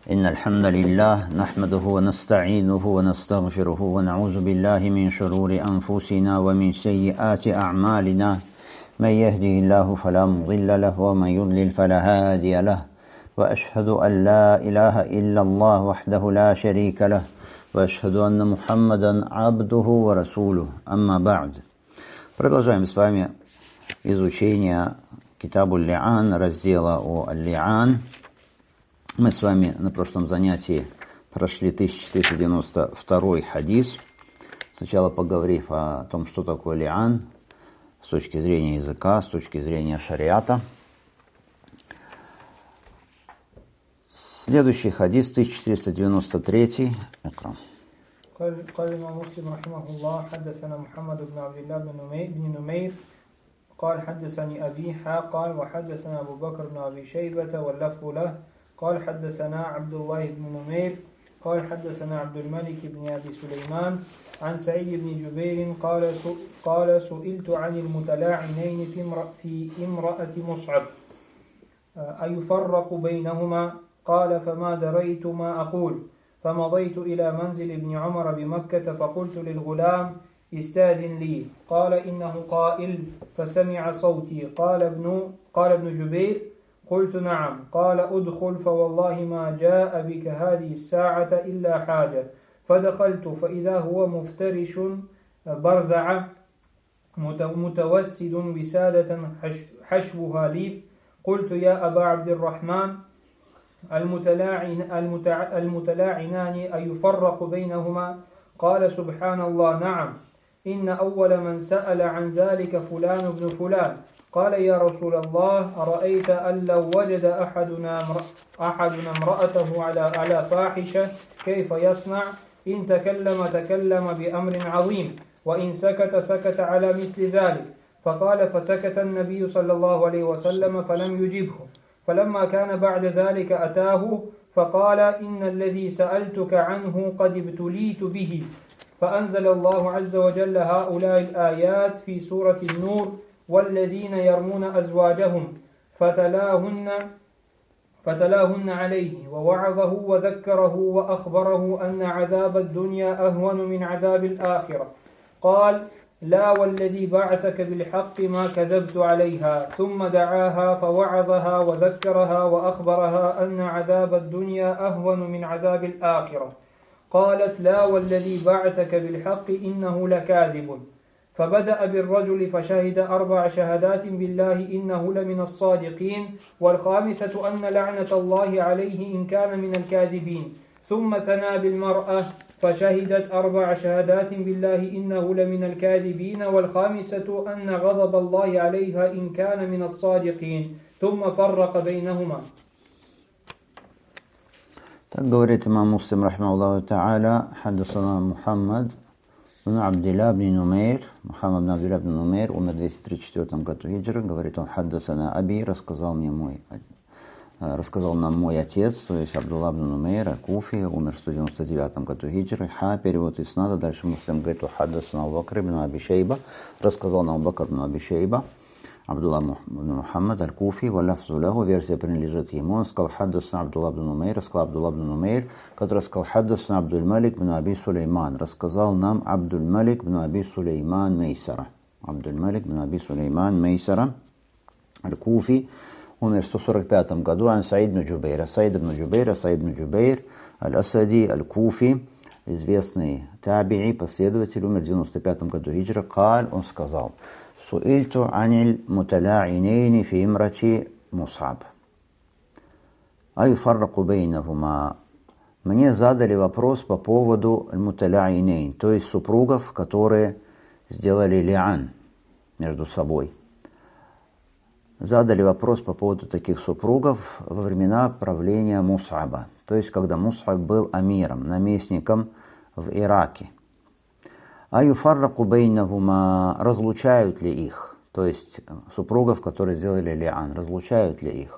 إن الحمد لله نحمده ونستعينه ونستغفره ونعوذ بالله من شرور أنفسنا ومن سيئات أعمالنا. من يهده الله فلا مضل له ومن يضلل فلا هادي له، وأشهد أن لا إله إلا الله وحده لا شريك له، وأشهد أن محمدا عبده ورسوله. أما بعد. Продолжаем с вами изучение Китабу Ли'ан, раздела о Ли'ан. Мы с вами на прошлом занятии прошли 1492 хадис, сначала поговорив о том, что такое ли'ан с точки зрения языка, с точки зрения шариата. Следующий хадис 1493. Экран. قال الإمام مسلم رحمه الله حدثنا محمد بن عبد الله بن نمير قال حدثني أبي قال وحدثنا أبو بكر بن أبي شيبة واللفظ له قال حدثنا عبد الله بن نمير قال حدثنا عبد الملك بن أبي سليمان عن سعيد بن جبير قال سئلت عن المتلاعنين في امرأة مصعب أيفرق بينهما؟ قال فما دريت ما أقول، فمضيت إلى منزل ابن عمر بمكة فقلت للغلام استاذن لي، قال إنه قائل، فسمع صوتي. قال ابن جبير قلت نعم، قال أدخل فوالله ما جاء بك هذه الساعة إلا حاجة. فدخلت فإذا هو مفترش برذع متوسد وسادة حشوها ليف. قلت يا أبا عبد الرحمن المتلاعنان أيفرق بينهما؟ قال سبحان الله نعم، إن أول من سأل عن ذلك فلان بن فلان. قال يا رسول الله أرأيت أن لو وجد أحدنا امرأته على فاحشة كيف يصنع؟ إن تكلم بأمر عظيم، وإن سكت على مثل ذلك. فقال فسكت النبي صلى الله عليه وسلم فلم يجبه. فلما كان بعد ذلك أتاه فقال إن الذي سألتك عنه قد ابتليت به. فأنزل الله عز وجل هؤلاء الآيات في سورة النور: والذين يرمون أزواجهم فتلاهن عليه ووعظه وذكره وأخبره أن عذاب الدنيا أهون من عذاب الآخرة. قال لا والذي بعثك بالحق ما كذبت عليها. ثم دعاها فوعظها وذكرها وأخبرها أن عذاب الدنيا أهون من عذاب الآخرة. قالت لا والذي بعثك بالحق إنه لكاذب. فبدأ بالرجل فشهد 4 شهادات بالله إنه لمن الصادقين، والخامسة أن لعنة الله عليه إن كان من الكاذبين. ثم ثنى بالمرأة فشهدت 4 شهادات بالله إنه لمن الكاذبين، والخامسة أن غضب الله عليها إن كان من الصادقين. ثم فرق بينهما. Так говорит имам Муслим рахимахуллаху та'аля: حدثنا محمد بن عبد الله بن نمير. Мухаммад бин Абдулlah бин Нумейр умер в 234 году хиджры. Говорит он: حدثنا أبي, рассказал нам мой отец, то есть Абдулла бин Нумейр Куфи, умер в 199 году хиджры. Перевод из снада. Дальше Муслим говорит: حدثنا Абу Бакр бин Аби Шейба, рассказал нам Абу Бакр бин Аби Шейба, Абдулла бин Мухаммад аль-Куфи, валяфзу лаху, версия принадлежит ему. Он сказал: حدثنا Абдулла бин Нумейр, рассказал Абдулла бин Нумейр, который сказал: حدثنا Абдуль Малик бин Аби Сулейман, рассказал нам Абдуль Малик бин Аби Сулейман Мейсара. Абдуль Малик бин Аби Сулейман Мейсара аль-Куфи, умер в 145 году. Ан Саид бин Джубейр, Саид бин Джубейр аль-Асади аль-Куфи, известный таби'i, последователь, умер в 95 году хиджры. Каль, он сказал: Суильту аниль мутала'инейни фи имрати Мус'аб. Аюфарраку бейнахума. Мне задали вопрос по поводу мутала'инейн, то есть супругов, которые сделали ли'ан между собой. Задали вопрос по поводу таких супругов во времена правления Мус'аба, то есть когда Мус'аб был амиром, наместником в Ираке. Аюфарраку бейнахума, разлучают ли их, то есть супругов, которые сделали ли'ан, разлучают ли их?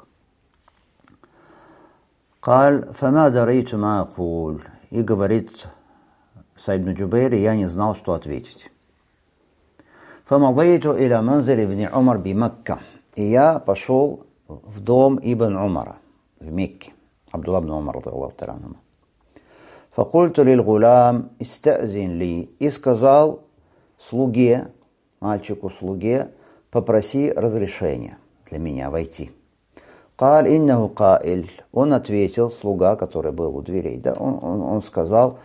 Каль фама дарейту ма акуль, и говорит Саид бин Джубейр: я не знал, что ответить. Фамадейту иля манзиль ибн Умар би Макка, и я пошел в дом Ибн Умара в Мекке. Абдулла ибн Умар, радиаллаху та'аля анхума. Факульту лиль гулям истазин ли. И сказал слуге, мальчику-слуге, попроси разрешения для меня войти. Каль иннаху каиль. Он ответил, слуга, который был у дверей, да, он сказал,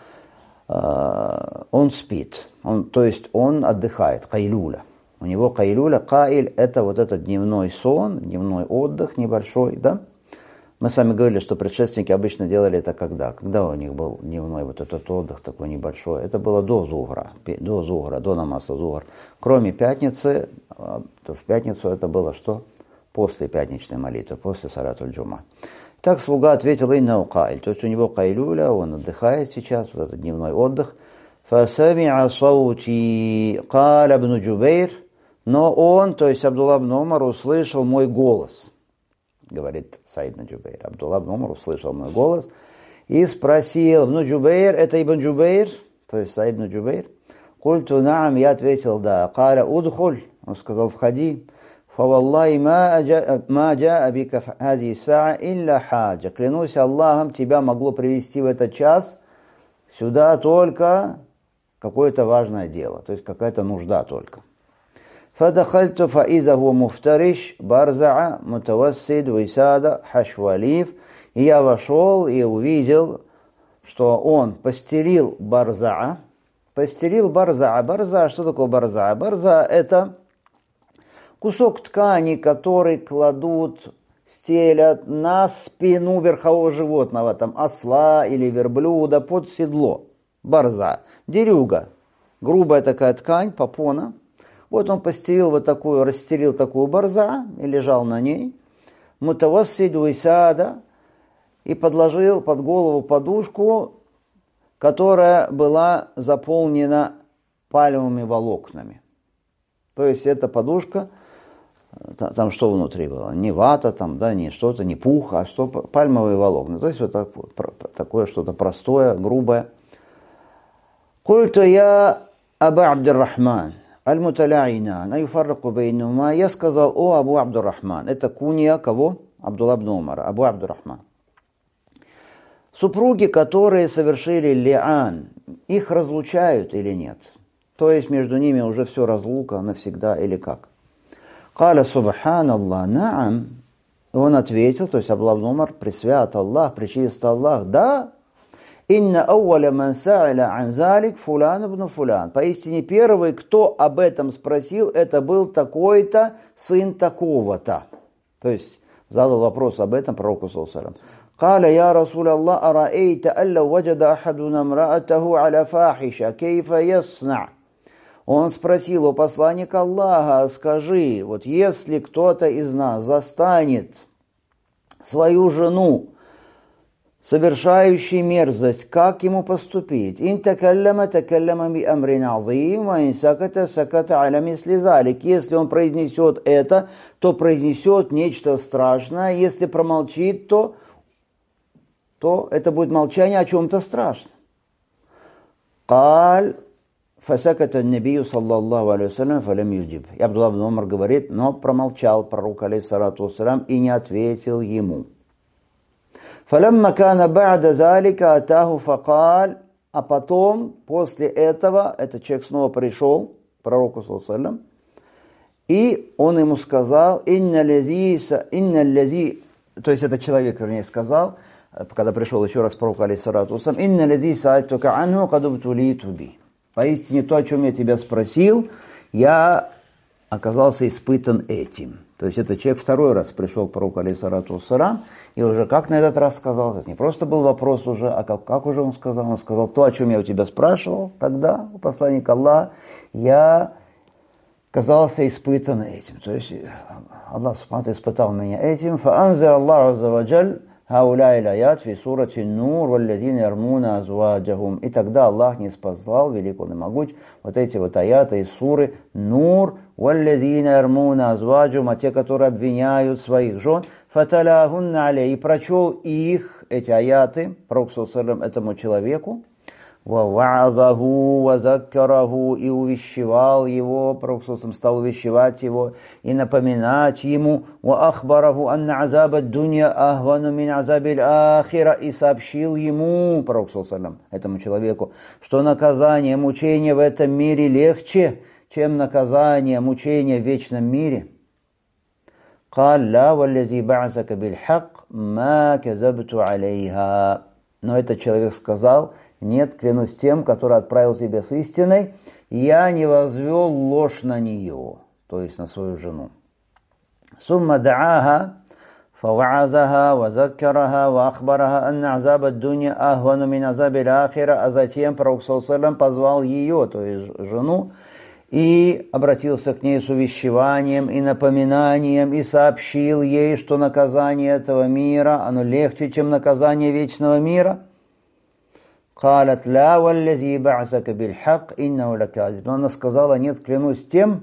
он спит, то есть он отдыхает, кайлюля. У него кайлюля, каиль, это вот этот дневной сон, дневной отдых небольшой, да. Мы с вами говорили, что предшественники обычно делали это когда? Когда у них был дневной вот этот отдых такой небольшой? Это было до зухра, до намаза зухр. Кроме пятницы, то в пятницу это было что? После пятничной молитвы, после салатуль джума. Так слуга ответил иннаху каиль, то есть у него кайлюля, он отдыхает сейчас, вот этот дневной отдых. Фасами'a саути каля ибн Джубейр, но он, то есть Абдулла ибн Умар, услышал мой голос. Говорит Саид ибн Джубейр. Абдулла ибн Умар услышал мой голос и спросил, ибн Джубейр, это ибн Джубейр, то есть Саид ибн Джубейр. Культу наам, я ответил, да. Каля удхуль, он сказал, входи. Фаваллахи ма джаа бика хади саа илля хаджа. Клянусь Аллахом, тебя могло привести в этот час сюда только какое-то важное дело, то есть какая-то нужда только. فدخلت فإذا هو مفترش برزع متوسد وسادة حشواليف. И я вошел и увидел, что он постелил барзаа. Постелил барзаа. Барзаа, что такое барзаа? Барзаа это кусок ткани, который кладут, стелят на спину верхового животного, там осла или верблюда под седло. Барзаа. Дерюга. Грубая такая ткань, попона. Вот он постелил вот такую, расстелил такую барза и лежал на ней. Мутавассид уисада. И подложил под голову подушку, которая была заполнена пальмовыми волокнами. То есть эта подушка, там что внутри было? Не вата, там, да, не что-то, не пух, а что пальмовые волокна. То есть вот такое что-то простое, грубое. Культу я Аба Абдуррахман. Аль-Муталяйнан, аюфарраку бейнума. Я сказал, о Абу Абдуррахман. Это кунья кого? Абдулла ибн Умара, Абу Абдуррахман. Супруги, которые совершили лиан, их разлучают или нет? То есть между ними уже все разлука навсегда или как? Каля субханаллах, наам. Он ответил, то есть Абдулла ибн Умар, пресвят Аллах, пречист Аллах, да. Инна ауаля ман са'иля ан залик фулян ибн фулян. Поистине первый, кто об этом спросил, это был такой-то сын такого-то. То есть задал вопрос об этом пророку саллаллаху алейхи ва саллям. Каля я Расул Аллах, араэйта алла ваджада ахадуна мраатаху аля фахиша, кейфа ясна. Он спросил у посланника Аллаха, скажи, вот если кто-то из нас застанет свою жену совершающий мерзость, как ему поступить? Ин такаллама би амрин азим, ва ин саката аля мисли залик. Если он произнесет это, то произнесет нечто страшное. Если промолчит, то это будет молчание о чем-то страшном. Каль фасаката набию саллаллаху алейхи вассалям фалям юджиб. И Абдулла ибн Умар говорит, но промолчал пророк алейхиссалату вассалям и не ответил ему. فَلَمَّا كَانَ بَعْدَ ذَلِكَ أَتَاهُ فَقَالَ. А потом, после этого, этот человек снова пришел к пророку саллаллаху алейхи ва саллям, и он ему сказал, «Инна лази», то есть этот человек, вернее, сказал, когда пришел еще раз пророк алейхиссалату ва саллям, «Инна лази са'альтука анху кад убтулиту би». Поистине то, о чем я тебя спросил, я оказался испытан этим. То есть этот человек второй раз пришел к пророку алейхиссалату ва саллям, и уже как на этот раз сказал, это не просто был вопрос уже, а как уже он сказал? Он сказал, то, о чем я у тебя спрашивал тогда, у посланника Аллаха, я оказался испытан этим. То есть Аллах Субхану испытал меня этим. فَأَنْزَلَ اللَّهُ عَزَّ وَجَلَّ هَؤُلَاءِ الْآيَاتِ فِي سُورَةِ النُّورِ وَالَّذِينَ يَرْمُونَ أَزْوَاجَهُم. И тогда Аллах ниспослал, велик он и могуч, вот эти вот аяты из суры Нур, وَالَّذِينَ يَرْمُونَ أَزْوَاجَهُم, а те, которые обвиняют своих жен, فَتَلَاهُنَّ عَلَيْهِ, и прочел их, эти аяты, пророк саллаллаху алейхи ва саллям, этому человеку, ва'азаху вазаккараху, и увещевал его, пророк стал увещевать его и напоминать ему, ва'ахбараху анна азаба дунья ахвану мин азабиль ахира, и сообщил ему, пророк этому человеку, что наказание, мучение в этом мире легче, чем наказание, мучение в вечном мире. قال لا والذي بعثك بالحق ما كذبت عليها. Но этот человек сказал: нет, клянусь тем, который отправил тебя с истиной, я не возвел ложь на нее, то есть на свою жену. ثم دعاها فوعظها وذكرها وأخبرها أن عذاب الدنيا أهون من عذاب الآخرة. А затем пророк позвал ее, то есть жену, и обратился к ней с увещеванием и напоминанием, и сообщил ей, что наказание этого мира, оно легче, чем наказание вечного мира. قالت لا والذي بعثك بالحق إنه لكاذب. Но она сказала: нет, клянусь тем,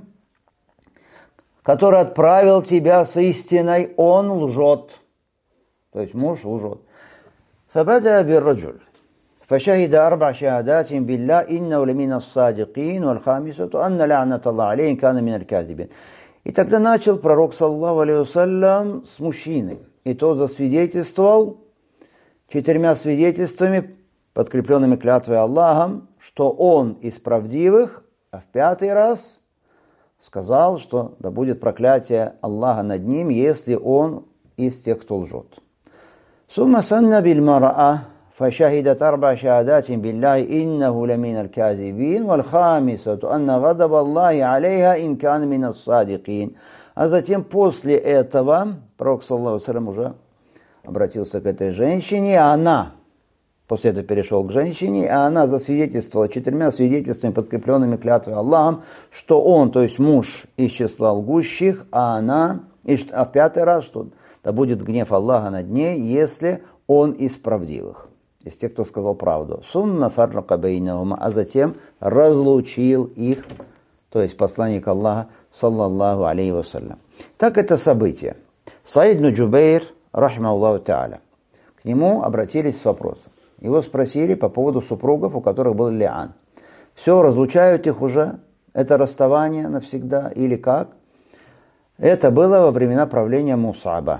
который отправил тебя с истиной, он лжет. То есть муж лжет. فبدأ بالرجل فشهد 4 شهادات بالله إنه لمن الصادقين والخامسة أن لعنة الله عليه إن كان من الكاذبين. И тогда начал пророк, саллаллаху алейхи вассалям, с мужчины. И тот засвидетельствовал 4 свидетельствами, подкрепленными клятвой Аллахом, что он из правдивых, а в 5-й раз сказал, что да будет проклятие Аллаха над ним, если он из тех, кто лжет. ثم سن بالمرأة فشهدت 4 شهادات بالله إنه لمن الكاذبين والخامسة أن غضب الله عليها إن كان من الصادقين. А затем после этого пророк, саллаллаху алейхи вассалям, уже обратился к этой женщине, а она, после этого перешел к женщине, а она засвидетельствовала 4 свидетельствами, подкрепленными клятвой Аллахом, что он, то есть муж, из числа лгущих, а она, а в 5-й раз, что да будет гнев Аллаха над ней, если он из правдивых, из тех, кто сказал правду. Сумма фаррака бейнахума, а затем разлучил их, то есть посланник Аллаха, саллаллаху алейхи вассалям. Так это событие. Саид ибн Джубейр, рахимахуллаху та'аля, к нему обратились с вопросом. Его спросили по поводу супругов, у которых был лиан. Все, разлучают их уже, это расставание навсегда или как? Это было во времена правления Мус'аба.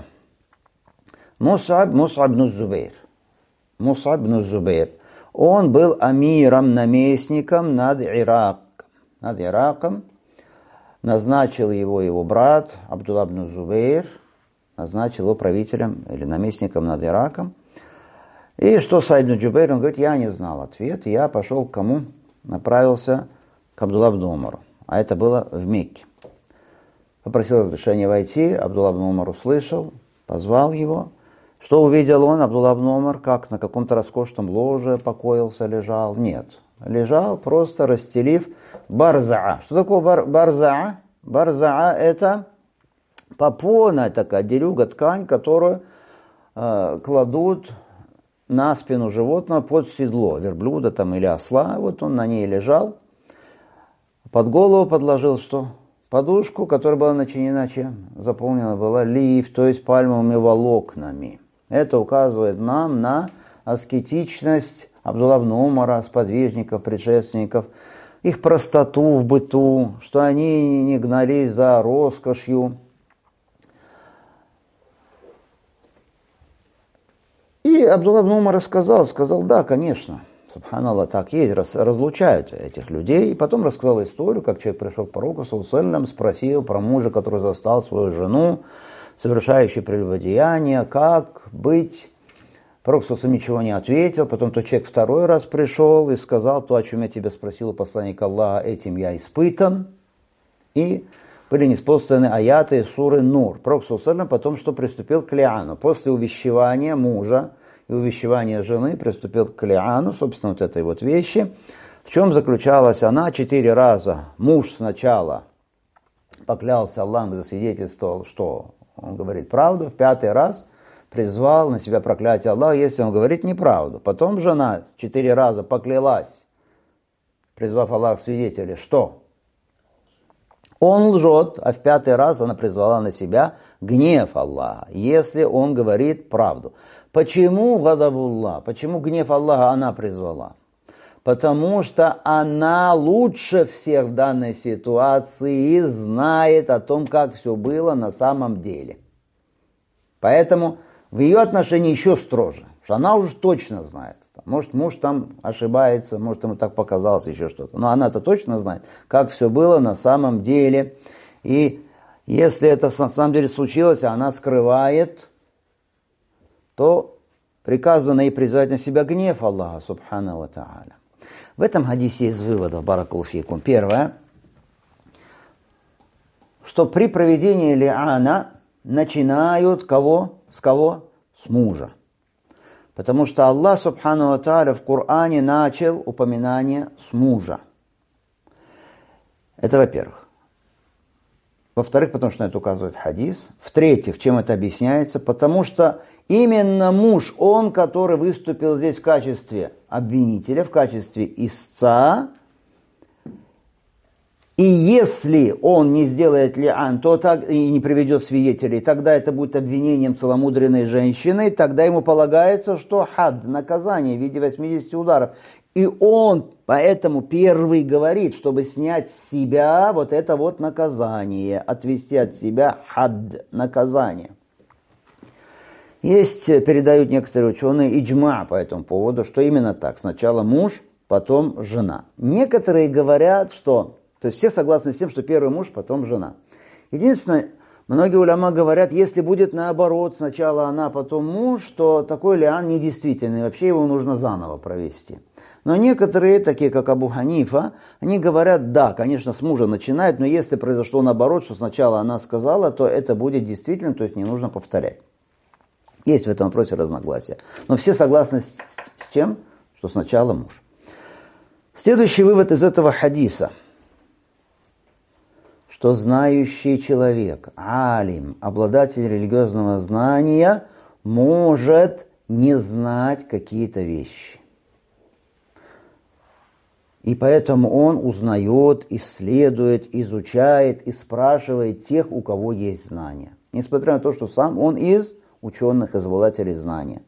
Мус'аб ибн Зубейр. Мус'аб ибн Зубейр. Он был амиром, наместником над Ираком. Назначил его брат Абдулла ибн Зубейр, назначил его правителем или наместником над Ираком. И что Саид ибн Джубейр? Он говорит: я не знал ответ, я пошел к кому? Направился к Абдулла ибн Умару. А это было в Мекке. Попросил разрешения войти, Абдулла ибн Умар услышал, позвал его. Что увидел он, Абдулла ибн Умар, как на каком-то роскошном ложе покоился, лежал? Нет. Лежал, просто расстелив барзаа. Что такое барзаа? Барзаа – это попонная такая дерюга, ткань, которую кладут на спину животного под седло, верблюда там или осла. Вот он на ней лежал. Под голову подложил что? Подушку, которая была начинена чем? Заполнена была лиф, то есть пальмовыми волокнами. Это указывает нам на аскетичность Абдулла ибн Умара, сподвижников, предшественников, их простоту в быту, что они не гнались за роскошью. И Абдулла ибн Умар сказал, да, конечно, субханаллах, так есть, разлучают этих людей. И потом рассказал историю, как человек пришел к пророку, спросил про мужа, который застал свою жену, совершающую прелюбодеяние, как быть. Пророк ничего не ответил. Потом тот человек 2-й раз пришел и сказал: то, о чем я тебя спросил у посланника Аллаха, этим я испытан. И были ниспосланы аяты суры Нур. Пророк потом что приступил к лиану. После увещевания мужа и увещевания жены приступил к лиану, собственно, вот этой вот вещи. В чем заключалась она? 4 раза муж сначала поклялся Аллахом, засвидетельствовал, что он говорит правду. В 5-й раз призвал на себя проклятие Аллаха, если он говорит неправду. Потом жена 4 раза поклялась, призвав Аллаха свидетеля, что он лжет, а в 5-й раз она призвала на себя гнев Аллаха, если он говорит правду. Почему гадабуллах? Почему гнев Аллаха она призвала? Потому что она лучше всех в данной ситуации знает о том, как все было на самом деле. Поэтому в ее отношении еще строже, что она уже точно знает. Может, муж там ошибается, может, ему так показалось, еще что-то. Но она-то точно знает, как все было на самом деле. И если это на самом деле случилось, а она скрывает, то приказано ей призвать на себя гнев Аллаха, субхану ва тааля. В этом хадисе есть выводов, баракаллаху фикум. Первое, что при проведении ли'ана начинают кого? С кого? С мужа. Потому что Аллах, субхану ва тааля, в Коране начал упоминание с мужа. Это во-первых. Во-вторых, потому что на это указывает хадис. В-третьих, чем это объясняется? Потому что именно муж, он, который выступил здесь в качестве обвинителя, в качестве истца, и если он не сделает ли'ан, то так и не приведет свидетелей, тогда это будет обвинением целомудренной женщины, тогда ему полагается, что хад, наказание в виде 80 ударов. И он поэтому первый говорит, чтобы снять с себя вот это вот наказание, отвести от себя хад, наказание. Есть, передают некоторые ученые, иджма по этому поводу, что именно так. Сначала муж, потом жена. Некоторые говорят, что... То есть все согласны с тем, что первый муж, потом жена. Единственное, многие уляма говорят, если будет наоборот, сначала она, потом муж, то такой ли'ан недействительный, вообще его нужно заново провести. Но некоторые, такие как Абу Ханифа, они говорят, да, конечно, с мужа начинает, но если произошло наоборот, что сначала она сказала, то это будет действительно, то есть не нужно повторять. Есть в этом вопросе разногласия. Но все согласны с тем, что сначала муж. Следующий вывод из этого хадиса, что знающий человек, алим, обладатель религиозного знания, может не знать какие-то вещи. И поэтому он узнает, исследует, изучает и спрашивает тех, у кого есть знания. Несмотря на то, что сам он из ученых, из обладателей знания.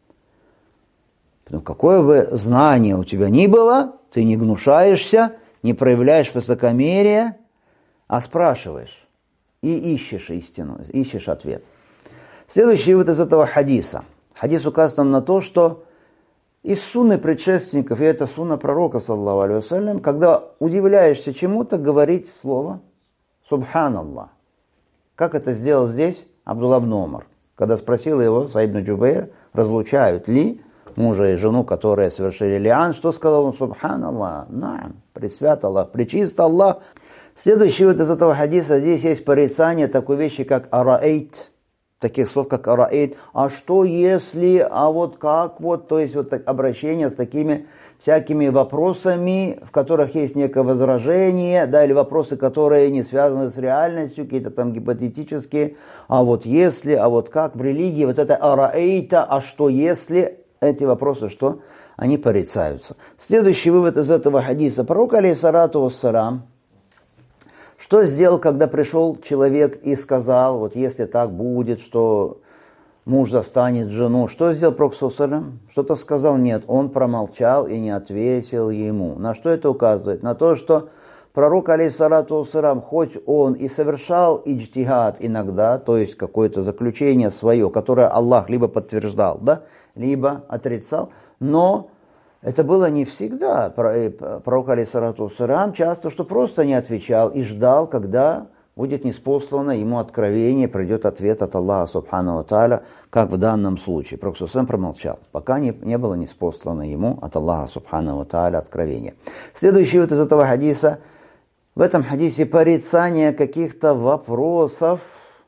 Поэтому какое бы знание у тебя ни было, ты не гнушаешься, не проявляешь высокомерие, а спрашиваешь и ищешь истину, ищешь ответ. Следующий вывод из этого хадиса. Хадис указывает нам на то, что из сунны предшественников, и это сунна пророка, саллаллаху алейхи вассалям, когда удивляешься чему-то, говорить слово «Субханаллах». Как это сделал здесь Абдулла ибн Умар, когда спросил его, Саид ибн Джубейр, разлучают ли мужа и жену, которые совершили ли'ан, что сказал он? «Субханаллах», «Наам», «Пресвят Аллах», «Пречист Аллах». Следующий вот из этого хадиса, здесь есть порицание такой вещи, как араэйт, таких слов, как араэйт, а что если, а вот как, вот, то есть вот обращение с такими всякими вопросами, в которых есть некое возражение, да, или вопросы, которые не связаны с реальностью, какие-то там гипотетические, а вот если, а вот как, в религии вот это араэйта, а что если, эти вопросы, что? Они порицаются. Следующий вывод из этого хадиса. Пророк, алейхиссалату вассалам, что сделал, когда пришел человек и сказал, вот если так будет, что муж застанет жену, что сделал Пророк саллаллаху алейхи ва саллям? Что-то сказал? Нет, он промолчал и не ответил ему. На что это указывает? На то, что пророк, алейхиссалату вассалям, хоть он и совершал иджтихад иногда, то есть какое-то заключение свое, которое Аллах либо подтверждал, да, либо отрицал, но это было не всегда. Пророк, алейхиссалату вассалям, часто что просто не отвечал и ждал, когда будет ниспослано ему откровение, придет ответ от Аллаха, субхану ва тааля, как в данном случае. Пророк саллаллаху промолчал, пока не было ниспослано ему от Аллаха, субхану ва тааля, откровение. Следующий вот из этого хадиса, в этом хадисе порицание каких-то вопросов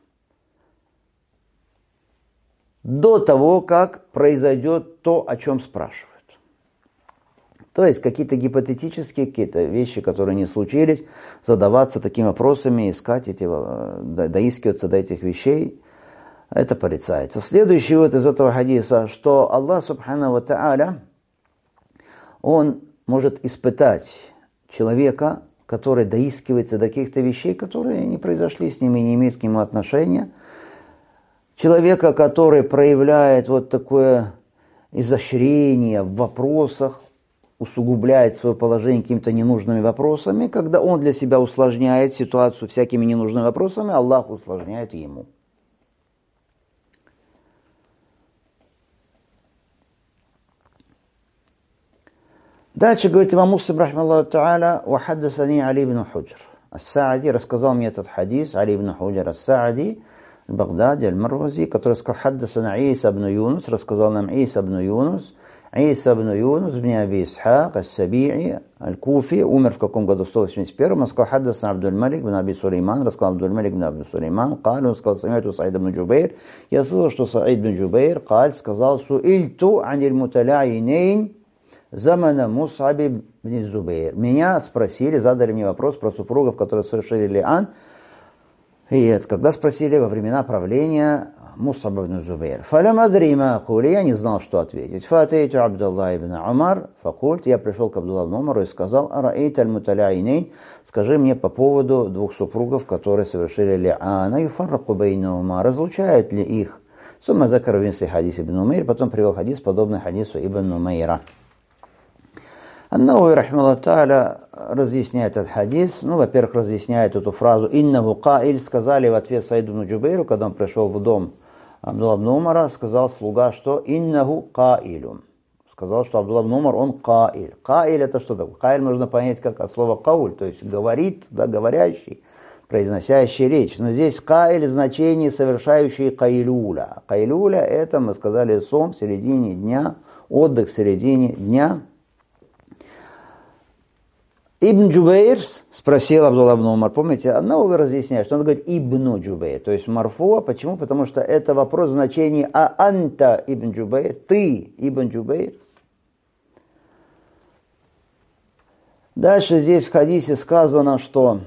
до того, как произойдет то, о чем спрашивают. То есть какие-то гипотетические, какие-то вещи, которые не случились, задаваться такими вопросами, искать доискиваться до этих вещей, это порицается. Следующий вот из этого хадиса, что Аллах субхану ва тааля, он может испытать человека, который доискивается до каких-то вещей, которые не произошли с ним и не имеют к нему отношения. Человека, который проявляет вот такое изощрение в вопросах, усугубляет свое положение какими-то ненужными вопросами, когда он для себя усложняет ситуацию всякими ненужными вопросами, Аллах усложняет ему. Дальше говорит имам Муслим, рахмаллаху та'аля, «Вахаддасани Али ибн Худжр». Ас-Саади рассказал мне этот хадис, Али ибн Худжр Ас-Саади, Багдади, Аль-Марвази, который сказал, «Хаддасана Иса ибн Юнус», рассказал нам Иса ибн Юнус, Иса ибн Юнус, ибн Аби Исхак, Ас-Саби'i, Аль-Куфи, умер в каком году? В 181-м. Он сказал, «Хаддасана Абдуль-Малик ибн Аби Сулейман», рассказал Абдуль-Малик ибн Аби Сулейман, «Каль», он сказал, «Сами'ту Саид ибн Джубейр», я слышал, что Саид ибн Джубейр, «Каль», сказал, «Су'ильту аниль муталяйнейн замана Мус'аб ибн Зубейр». Меня спросили, задали мне вопрос про супругов, которые совершили ли'ан. И это когда спросили во времена правления Мус'аб ибн Зубейр. «Фалям адри ма акули», я не знал, что ответить. «Фатейту Абдуллах ибн Умар», факульт, я пришел к Абдуллаху ибн Умару и сказал, «Араэйт аль-муталяйнейн», скажи мне по поводу двух супругов, которые совершили ли'ана, юфарраку байнахума, разлучают ли их? Сумма закар винсли хадис ибн Умейр, потом привел хадис, подобный хадису ибн Умейра. Ан-Навави, рахмаллаху та'аля, разъясняет этот хадис. Во-первых, разъясняет эту фразу «Иннаху каиль», сказали в ответ Саиду ибн Джубейру, когда он пришел в дом Абдуллаха ибн Умара, сказал слуга, что «Иннаху каилюн». Сказал, что Абдуллах ибн Умар, он каиль. Каиль это что такое? Каиль можно понять как от слова кауль, то есть говорит, да, говорящий, произносящий речь. Но здесь каиль в значении совершающий каилюля. Каилюля это, мы сказали, сон в середине дня, отдых в середине дня. Ибн Джубейр спросил Абдуллах ибн Умар, помните, Ан-Навави разъясняет, что он говорит Ибн Джубейр, то есть марфуа. Почему? Потому что это вопрос в значении «А анта Ибн Джубейр», ты Ибн Джубейр. Дальше здесь в хадисе сказано, что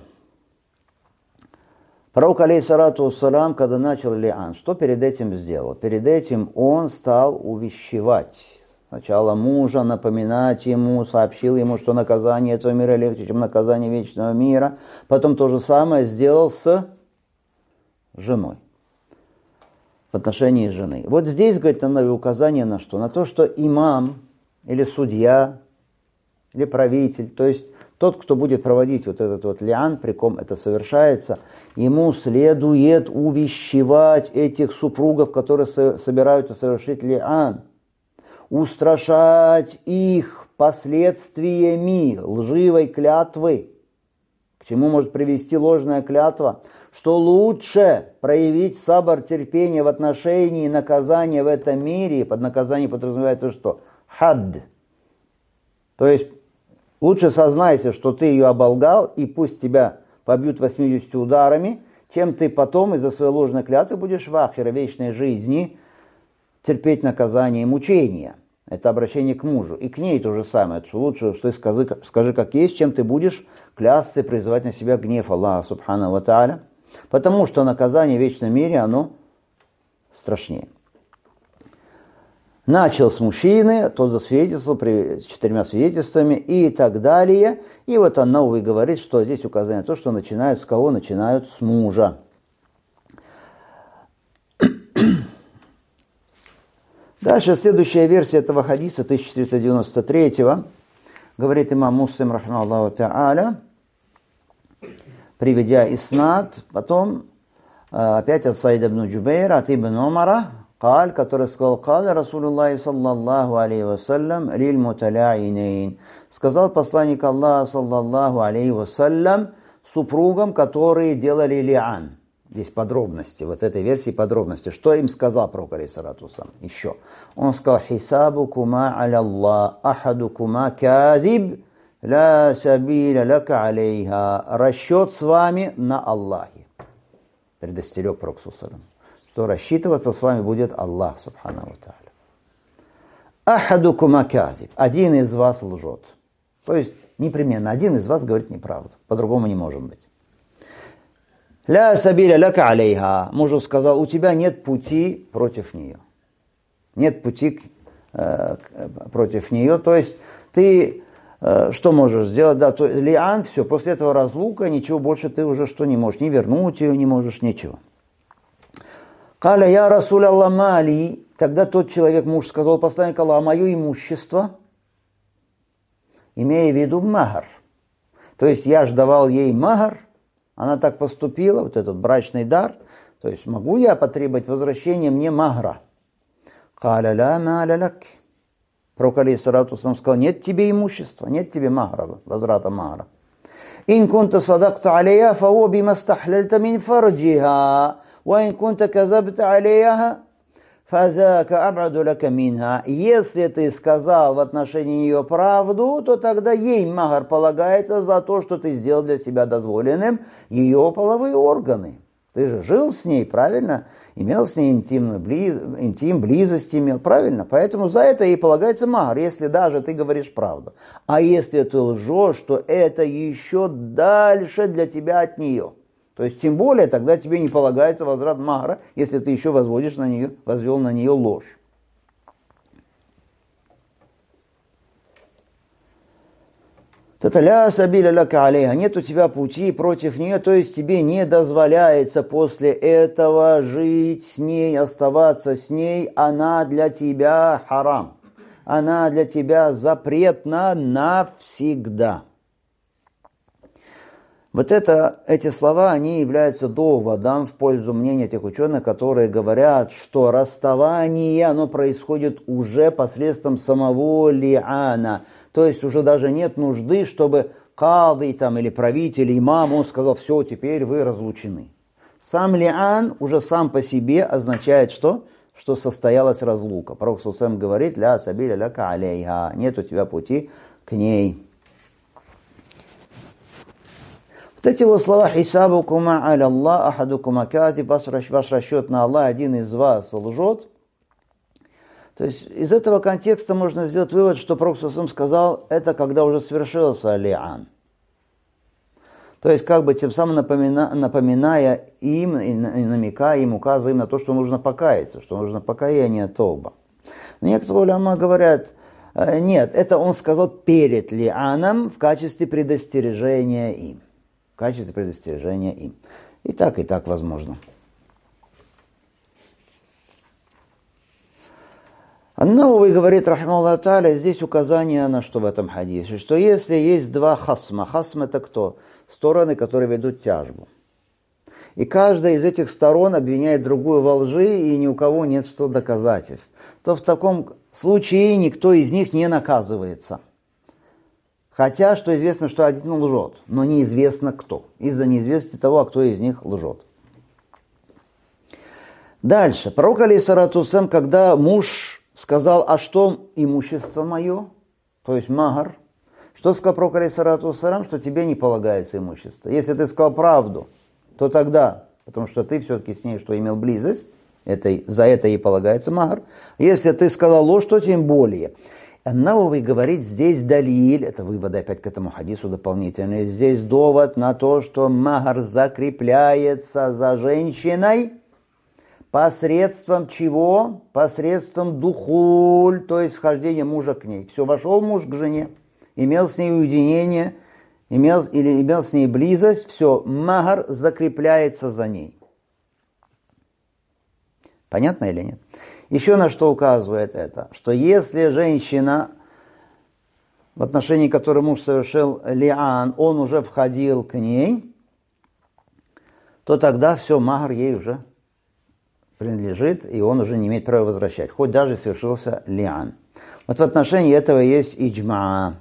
пророк, алейхиссалату вассалам, когда начал ли'ан, что перед этим сделал? Перед этим он стал увещевать. Сначала мужа, напоминать ему, сообщил ему, что наказание этого мира легче, чем наказание вечного мира. Потом то же самое сделал с женой, в отношении жены. Вот здесь, говорит, указание на что? На то, что имам или судья, или правитель, то есть тот, кто будет проводить вот этот вот ли'ан, при ком это совершается, ему следует увещевать этих супругов, которые собираются совершить ли'ан, устрашать их последствиями лживой клятвы. К чему может привести ложная клятва? Что лучше проявить сабр, терпение в отношении наказания в этом мире. Под наказанием подразумевается что? Хадд. То есть лучше сознайся, что ты ее оболгал, и пусть тебя побьют 80 ударами, чем ты потом из-за своей ложной клятвы будешь в ахире вечной жизни терпеть наказание и мучения. Это обращение к мужу. И к ней то же самое. Что лучше, что ты скажи как есть, чем ты будешь клясться и призывать на себя гнев Аллаха субхану ва тааля. Потому что наказание в вечном мире, оно страшнее. Начал с мужчины, тот засвидетельствовал 4 свидетельствами и так далее. И вот Ан-Навави говорит, что здесь указание на то, что начинают с кого? Начинают с мужа. Дальше следующая версия этого хадиса 1493-го, говорит имам Муслим, рахмаллаху та'аля, приведя иснад, потом опять от Саида ибн Джубейра, от Ибн Умара, Каль, который сказал, Каль Расулуллахи саллаллаху алейхи вассалям, лиль муталяйнейн. Сказал посланник Аллаха саллаллаху алейхи вассалям супругам, которые делали ли'ан. Здесь подробности, вот этой версии подробности. Что им сказал пророк, алейхиссалату вассалам? Еще. Он сказал, хисабукума аляллах, ахадукума кадиб, ла сабиля лака алейха. Расчет с вами на Аллахе. Предостерег пророк, что рассчитываться с вами будет Аллах, субхану ва тааля. Ахадукума кадиб. Один из вас лжет. То есть, непременно, один из вас говорит неправду. По-другому не может быть. Ля сабиля лака алейха. Мужу сказал, у тебя нет пути против нее. Нет пути против нее. То есть ты что можешь сделать? Да, то ли'ан, все, после этого разлука, ничего больше ты уже что не можешь. Не вернуть ее не можешь, ничего. Каля я Расуль Аллах мали. Тогда тот человек, муж, сказал, посланник Аллаха, мое имущество. имея в виду махар. То есть я ж давал ей махар, она так поступила, вот этот брачный дар, то есть могу я потребовать возвращения мне махра? Каля ля маля лак. Пророк алейхиссалату вассалам сказал, нет тебе имущества, нет тебе махра, возврата махра. Ин кунта садакта алейха, фао бима стахлальта мин фарджиха, ва ин кунта казабта алейха, фазака абраду лака минха. Если ты сказал в отношении нее правду, то тогда ей махар полагается за то, что ты сделал для себя дозволенным ее половые органы. Ты же жил с ней, правильно? Имел с ней близость имел, правильно? Поэтому за это ей полагается махар, если даже ты говоришь правду. А если ты лжешь, то это еще дальше для тебя от нее. То есть, тем более, тогда тебе не полагается возврат махара, если ты еще возвел на нее ложь. Это ля сабиля лака алейха, нет у тебя пути против нее, то есть тебе не дозволяется после этого жить с ней, оставаться с ней, она для тебя харам, она для тебя запретна навсегда. Вот эти слова, они являются доводом в пользу мнения тех ученых, которые говорят, что расставание, оно происходит уже посредством самого лиана. То есть уже даже нет нужды, чтобы кады там, или правитель, имам, он сказал, все, теперь вы разлучены. Сам лиан уже сам по себе означает что? Что состоялась разлука. Пророк ﷺ говорит, ля сабиля ляка алейха, нет у тебя пути к ней. Вот эти вот слова «Хисабукума аля Аллах, ахадукума катиб», ваш расчет на Аллах, один из вас лжет. То есть из этого контекста можно сделать вывод, что Пророк ﷺ сказал, это когда уже свершился лиан. То есть как бы тем самым напоминая им, и намекая им, указывая им на то, что нужно покаяться, что нужно покаяние тауба. Но некоторые уляма говорят, нет, это он сказал перед лианом в качестве предостережения им. В качестве предостережения им. И так возможно. Ан-Навави говорит, рахимахуллаху тааля, здесь указание на что в этом хадисе, что если есть два хасма, хасм это кто? Стороны, которые ведут тяжбу. И каждая из этих сторон обвиняет другую во лжи, и ни у кого нет что доказательств, то в таком случае никто из них не наказывается. Хотя, что известно, что один лжет, но неизвестно кто. Из-за неизвестности того, кто из них лжет. Дальше. Пророк алейхиссалату вассалам, когда муж сказал, а что имущество мое, то есть махар, что сказал пророк алейхиссалату вассалам, что тебе не полагается имущество. Если ты сказал правду, то тогда, потому что ты все-таки с ней что имел близость, за это ей полагается махар. Если ты сказал ложь, то тем более. Ан-Навави говорит, здесь далиль, это выводы опять к этому хадису дополнительные, здесь довод на то, что махар закрепляется за женщиной посредством чего? Посредством духуль, то есть вхождения мужа к ней. Все, вошел муж к жене, имел с ней уединение, имел с ней близость, все, махар закрепляется за ней. Понятно или нет? Еще на что указывает это, что если женщина, в отношении которой муж совершил лиан, он уже входил к ней, то тогда все, махар ей уже принадлежит, и он уже не имеет права возвращать, хоть даже совершился лиан. Вот в отношении этого есть иджма.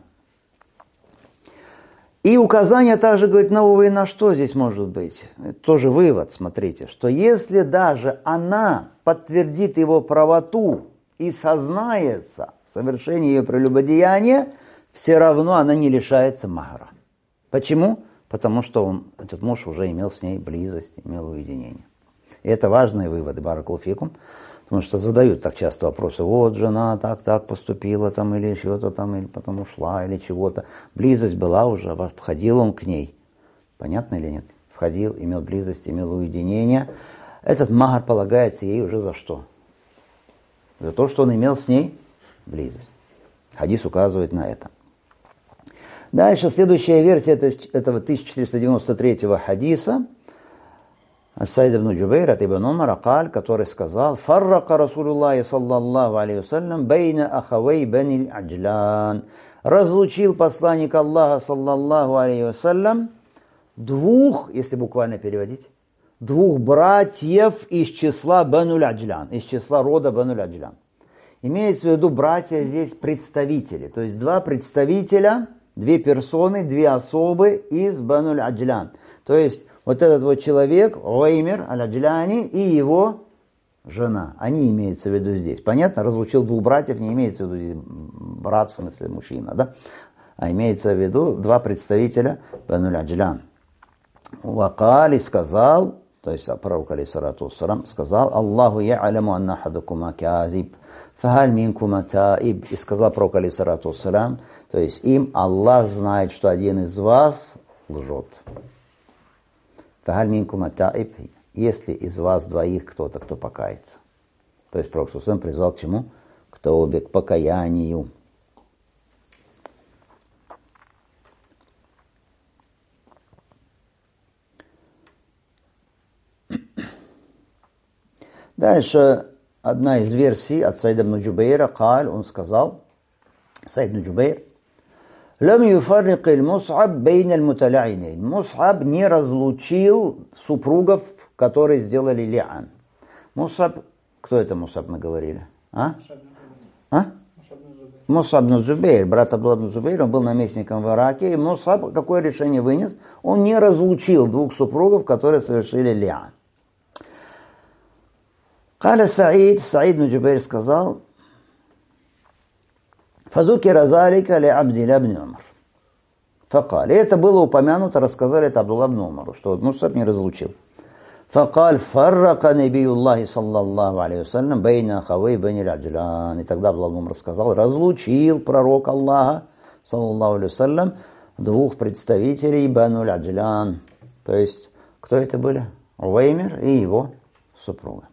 И указание также, говорит, на что здесь может быть? Это тоже вывод, смотрите, что если даже она подтвердит его правоту и сознается в совершении ее прелюбодеяния, все равно она не лишается махара. Почему? Потому что этот муж уже имел с ней близость, имел уединение. И это важные выводы, баракаллаху фикум, потому что задают так часто вопросы, вот жена так поступила, там, или что-то там, или потом ушла, или чего-то. Близость была уже, входил он к ней. Понятно или нет? Входил, имел близость, имел уединение. Этот махар полагается ей уже за что? За то, что он имел с ней близость. Хадис указывает на это. Дальше, следующая версия этого 1493 хадиса. Сайд ибн Джубейр от ибн Умара, который сказал: «Фаррака Расулуллахи саллаллаху алейхи вассалям бейна ахавей бани Аджлян». Разлучил посланник Аллаха саллаллаху алейхи вассалям двух, если буквально переводить, двух братьев из числа Бануль Аджлян, из числа рода Бануль Аджлян. Имеется в виду братья здесь представители, то есть два представителя, две персоны, две особы из Бануль Аджлян. То есть вот этот вот человек, Уаймир аль-Аджляни, и его жена, они имеются в виду здесь. Понятно? Разлучил двух братьев, не имеется в виду брат, в смысле мужчина, да? А имеется в виду два представителя Бануль Аджлян. Вакали сказал, то есть пророк алейхиссалату вассалам сказал: «Аллаху я'аляму анна ахадакума казиб, фахаль минкума таиб». И сказал пророк алейхиссалату вассалам, то есть им Аллах знает, что один из вас лжет. Фахаль минкума таиб, если из вас двоих кто-то, кто покается. То есть пророк алейхиссалату вассалам призвал к чему? К таубе, к покаянию. Дальше одна из версий от Саида ибн Джубейра, он сказал, Саид ибн Джубейр: «Лам юфаррик аль-Мус'аб бейн аль-мутала'инейн». Мус'аб не разлучил супругов, которые сделали ли'ан. Мус'аб, кто это Мус'аб, мы говорили? Мус'аб ибн Зубейр, брат Абдулла ибн Зубейр, он был наместником в Ираке, и Мус'аб какое решение вынес? Он не разлучил двух супругов, которые совершили ли'ан. Каля Саид ибн Джубейр сказал: «Фазукира залика ли Абдилла ибн Умар». Факали. Это было упомянуто, рассказали это Абдулла ибн Умару, что Мус'аб не разлучил. Факаль фаррака набиюллахи саллаллаху алейхи вассалям бейна ахавей бани Аджлян. И тогда Абдулла ибн Умар сказал: разлучил пророк Аллаха саллаллаху алейхи вассалям двух представителей Бануль Аджлян. То есть, кто это были? Уаймир и его супруга.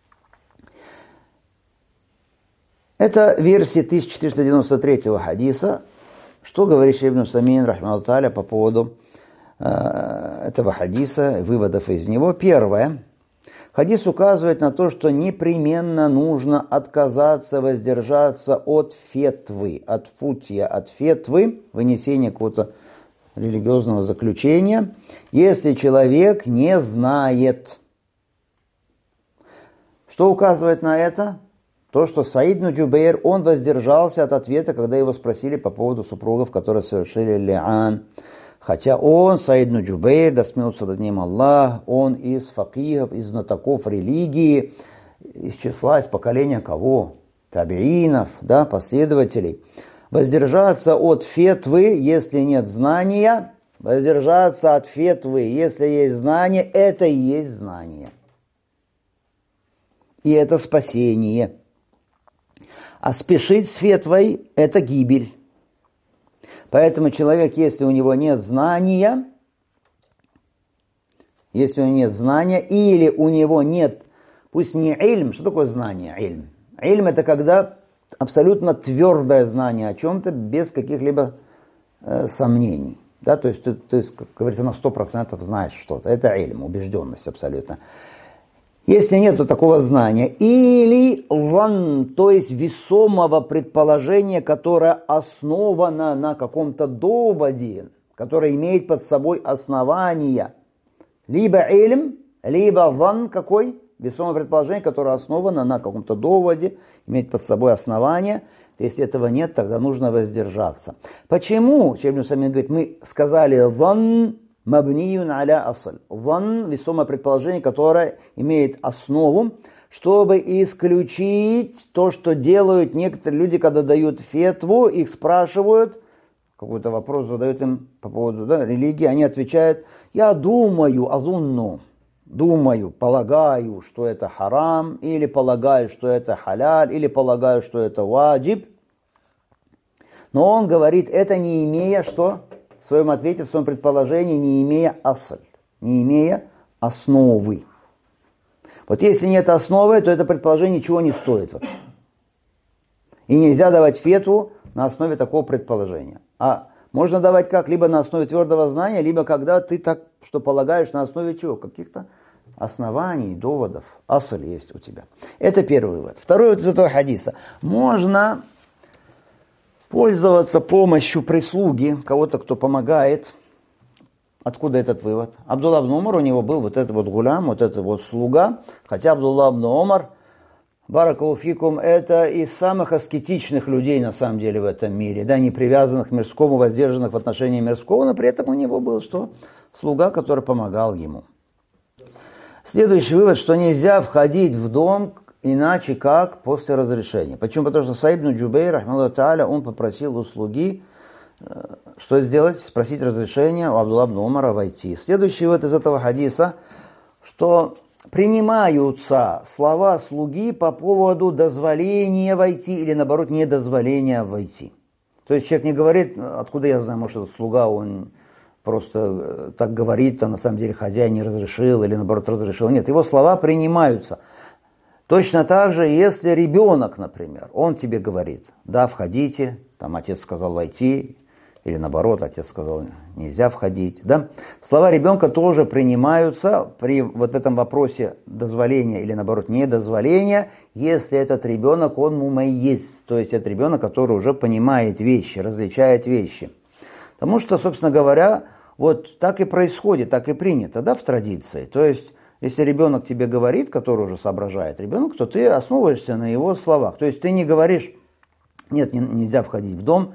Это версия 1493 хадиса. Что говорит Шейх ибн Усаймин, рахмахуллаху тааля, по поводу этого хадиса, выводов из него? Первое. Хадис указывает на то, что непременно нужно отказаться, воздержаться от фетвы, от футья, от фетвы, вынесения какого-то религиозного заключения, если человек не знает. Что указывает на это? То, что Саид ибн Джубейр, он воздержался от ответа, когда его спросили по поводу супругов, которые совершили ли'ан. Хотя он, Саид ибн Джубейр, да смилуется над ним Аллах, он из факихов, из знатоков религии, из числа, из поколения кого? Табиинов, да, последователей. Воздержаться от фетвы, если нет знания, воздержаться от фетвы, если есть знание, это и есть знание. И это спасение. А спешить с фетвой – это гибель. Поэтому человек, если у него нет знания, или у него нет, пусть не ильм, что такое знание? Ильм. Ильм – это когда абсолютно твердое знание о чем-то, без каких-либо сомнений. Да? То есть ты, как говорится, на 100% знаешь что-то. Это ильм, убежденность абсолютно. Если нет такого знания, или то есть весомого предположения, которое основано на каком-то доводе, который имеет под собой основания, либо ильм, либо какой? Весомое предположение, которое основано на каком-то доводе, имеет под собой основания. Если этого нет, тогда нужно воздержаться. Почему? Шейх ибн Усаймин говорит, мы сказали мабниюн аля асль. Весомое предположение, которое имеет основу, чтобы исключить то, что делают некоторые люди, когда дают фетву, их спрашивают, какой-то вопрос задают им по поводу религии, они отвечают: я думаю, полагаю, что это харам, или полагаю, что это халяль, или полагаю, что это ваджиб. Но он говорит, это не имея что? В своем ответе, в своем предположении, не имея асль, не имея основы. Вот если нет основы, то это предположение ничего не стоит вообще. И нельзя давать фетву на основе такого предположения. А можно давать как? Либо на основе твердого знания, либо когда ты так, что полагаешь, на основе чего? Каких-то оснований, доводов, асаль есть у тебя. Это первый вывод. Второй вывод из этого хадиса. Можно пользоваться помощью прислуги, кого-то, кто помогает. Откуда этот вывод? Абдулла ибн Умар, у него был вот этот вот гулям, вот этот вот слуга. Хотя Абдулла ибн Умар, баракаллаху фикум, это из самых аскетичных людей на самом деле в этом мире. Да, не привязанных к мирскому, воздержанных в отношении мирского, но при этом у него был что? Слуга, который помогал ему. Следующий вывод, что нельзя входить в дом иначе как после разрешения. Почему? Потому что Саид ибн Джубейр, рахмаллаху тааля, он попросил у слуги, что сделать? Спросить разрешения у Абдулла ибн Умара войти. Следующий вывод из этого хадиса, что принимаются слова слуги по поводу дозволения войти или, наоборот, недозволения войти. То есть человек не говорит, откуда я знаю, может, этот слуга, он просто так говорит, а на самом деле хозяин не разрешил или, наоборот, разрешил. Нет, его слова принимаются. Точно так же, если ребенок, например, он тебе говорит, да, входите, там отец сказал войти, или наоборот, отец сказал, нельзя входить. Да? Слова ребенка тоже принимаются при вот этом вопросе дозволения или наоборот недозволения, если этот ребенок, он мумайиз, то есть это ребенок, который уже понимает вещи, различает вещи. Потому что, собственно говоря, вот так и происходит, так и принято, да, в традиции. То есть, если ребенок тебе говорит, который уже соображает ребенок, то ты основываешься на его словах. То есть ты не говоришь, нет, нельзя входить в дом,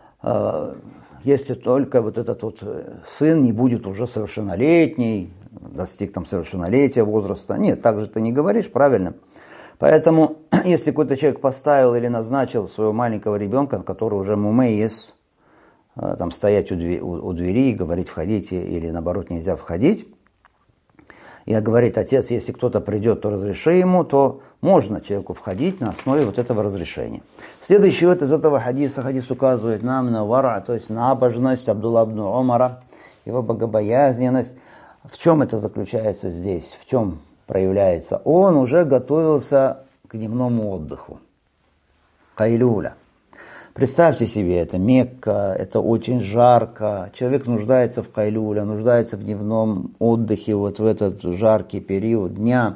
если только вот этот вот сын не будет уже совершеннолетний, достиг там совершеннолетия возраста. Нет, так же ты не говоришь, правильно? Поэтому, если какой-то человек поставил или назначил своего маленького ребенка, который уже мумейес, там стоять у двери и говорить входите или наоборот нельзя входить, и говорит отец, если кто-то придет, то разреши ему, то можно человеку входить на основе вот этого разрешения. Следующий вот из этого хадиса, хадис указывает нам на вара, то есть набожность Абдулла ибн Умара, его богобоязненность. В чем это заключается здесь? В чем проявляется? Он уже готовился к дневному отдыху. Кайлюля. Представьте себе, это Мекка, это очень жарко, человек нуждается в кайлюле, нуждается в дневном отдыхе вот в этот жаркий период дня.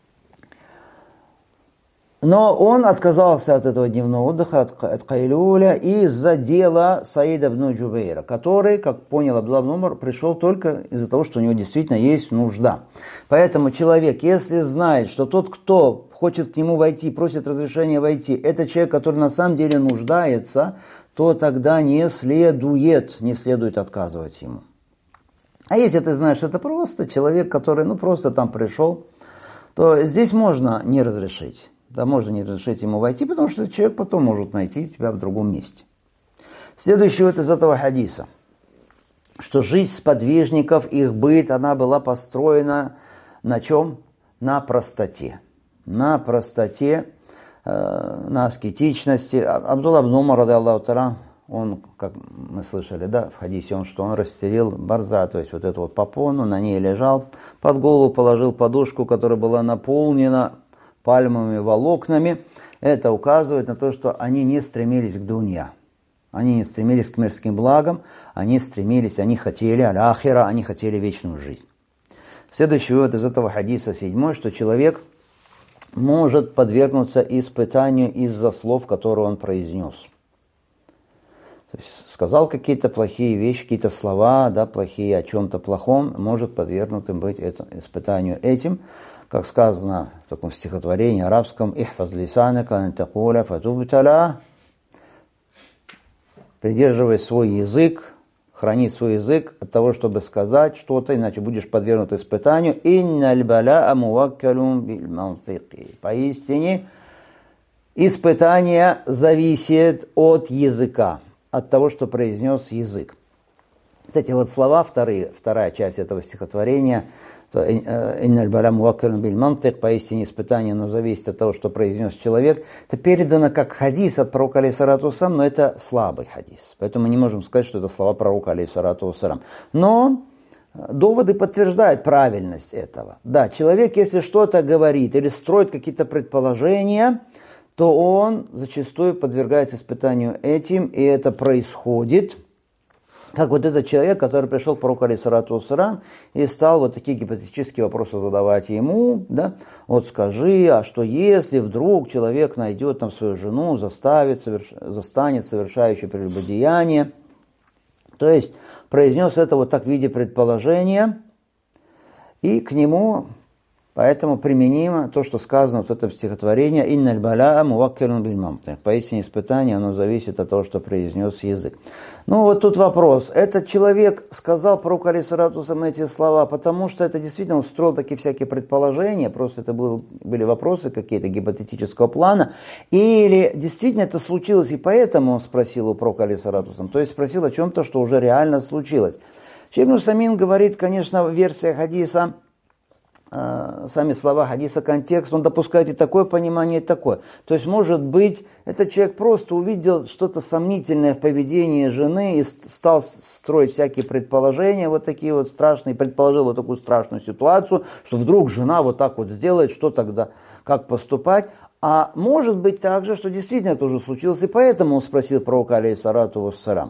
Но он отказался от этого дневного отдыха, от кайлюля, из-за дела Саида ибн Джубейра, который, как понял Абдулла ибн Умар, пришел только из-за того, что у него действительно есть нужда. Поэтому человек, если знает, что тот, кто хочет к нему войти, просит разрешения войти, это человек, который на самом деле нуждается, то тогда не следует отказывать ему. А если ты знаешь, что это просто человек, который просто там пришел, то здесь можно не разрешить. Да, можно не разрешить ему войти, потому что человек потом может найти тебя в другом месте. Следующий вот из этого хадиса, что жизнь сподвижников, их быт, она была построена на чем? На простоте. На простоте, на аскетичности. Абдулла ибн Умар, ради Аллаху та'аля, он, как мы слышали, да, в хадисе, он расстелил барза, то есть вот эту вот попону, на ней лежал, под голову положил подушку, которая была наполнена пальмовыми волокнами. Это указывает на то, что они не стремились к дунья. Они не стремились к мирским благам, они хотели аль-ахира, они хотели вечную жизнь. Следующий вывод из этого хадиса, 7, что человек может подвергнуться испытанию из-за слов, которые он произнес. То есть сказал какие-то плохие вещи, какие-то слова, да, плохие о чем-то плохом, может подвергнутым быть испытанию этим. Как сказано в таком стихотворении арабском, «Ихфаз лисанака ан такуля фатубталя», придерживай свой язык, храни свой язык от того, чтобы сказать что-то, иначе будешь подвергнут испытанию. «Инналь балаа муваккалун биль мантики». Поистине, испытание зависит от языка, от того, что произнес язык. Вот эти вот слова, вторая часть этого стихотворения, «Инналь балаа муваккалун биль мантик», поистине испытание, но зависит от того, что произнес человек. Это передано как хадис от пророка алейхиссалату вассалям, но это слабый хадис. Поэтому мы не можем сказать, что это слова пророка алейхиссалату вассалям. Но доводы подтверждают правильность этого. Да, человек, если что-то говорит или строит какие-то предположения, то он зачастую подвергается испытанию этим, и это происходит Как вот этот человек, который пришел к пророку алейхиссалату вассалям и стал вот такие гипотетические вопросы задавать ему, да, вот скажи, а что если вдруг человек найдет там свою жену, застанет совершающей прелюбодеяние, то есть произнес это вот так в виде предположения, и к нему поэтому применимо то, что сказано в этом стихотворении «Инналь балаа муваккилун биль мантик». Поистине испытание, оно зависит от того, что произнес язык. Ну вот тут вопрос. Этот человек сказал пророку алейхиссалату вассалям эти слова, потому что это действительно он строил такие всякие предположения, просто это были вопросы какие-то гипотетического плана, или действительно это случилось, и поэтому он спросил у пророка алейхиссалату вассалям, то есть спросил о чем-то, что уже реально случилось. Шейх Ибн Усаймин говорит, конечно, в версии хадиса, сами слова хадиса, контекст, он допускает и такое понимание, и такое. То есть, может быть, этот человек просто увидел что-то сомнительное в поведении жены и стал строить всякие предположения, вот такие вот страшные, предположил вот такую страшную ситуацию, что вдруг жена вот так вот сделает, что тогда, как поступать. А может быть также, что действительно это уже случилось, и поэтому он спросил пророка алейхиссалату вассалям.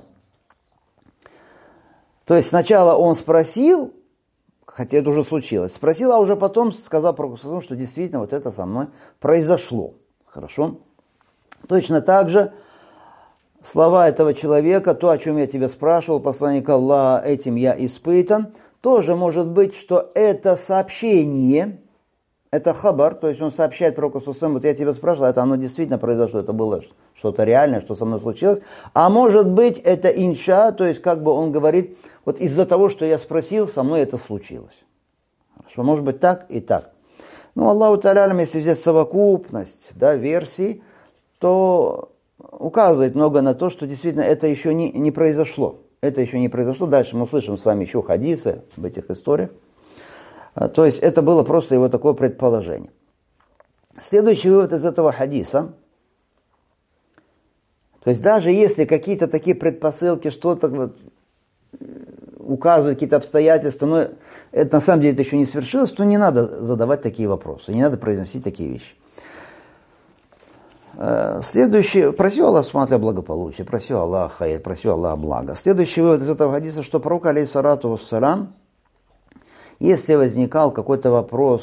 То есть, сначала он спросил, хотя это уже случилось. Спросил, а уже потом сказал пророку, что действительно вот это со мной произошло. Хорошо? Точно так же слова этого человека, то, о чем я тебя спрашивал, посланник Аллаха, этим я испытан, тоже может быть, что это сообщение, это хабар, то есть он сообщает пророку, вот я тебя спрашивал, это оно действительно произошло, это было что-то реальное, что со мной случилось. А может быть, это инша, то есть как бы он говорит, вот из-за того, что я спросил, со мной это случилось. Хорошо, может быть так и так. Ну, Аллаху Та'аля, если взять совокупность, да, версий, то указывает много на то, что действительно это еще не произошло. Это еще не произошло. Дальше мы услышим с вами еще хадисы об этих историях. То есть это было просто его такое предположение. Следующий вывод из этого хадиса. То есть даже если какие-то такие предпосылки, что-то вот, указывают, какие-то обстоятельства, но это на самом деле это еще не свершилось, то не надо задавать такие вопросы, не надо произносить такие вещи. Следующий, просил Аллах смотря благополучие, просил Аллах хайр, просил Аллах блага. Следующий вывод из этого хадиса, что пророк алейхиссалату вассалям, если возникал какой-то вопрос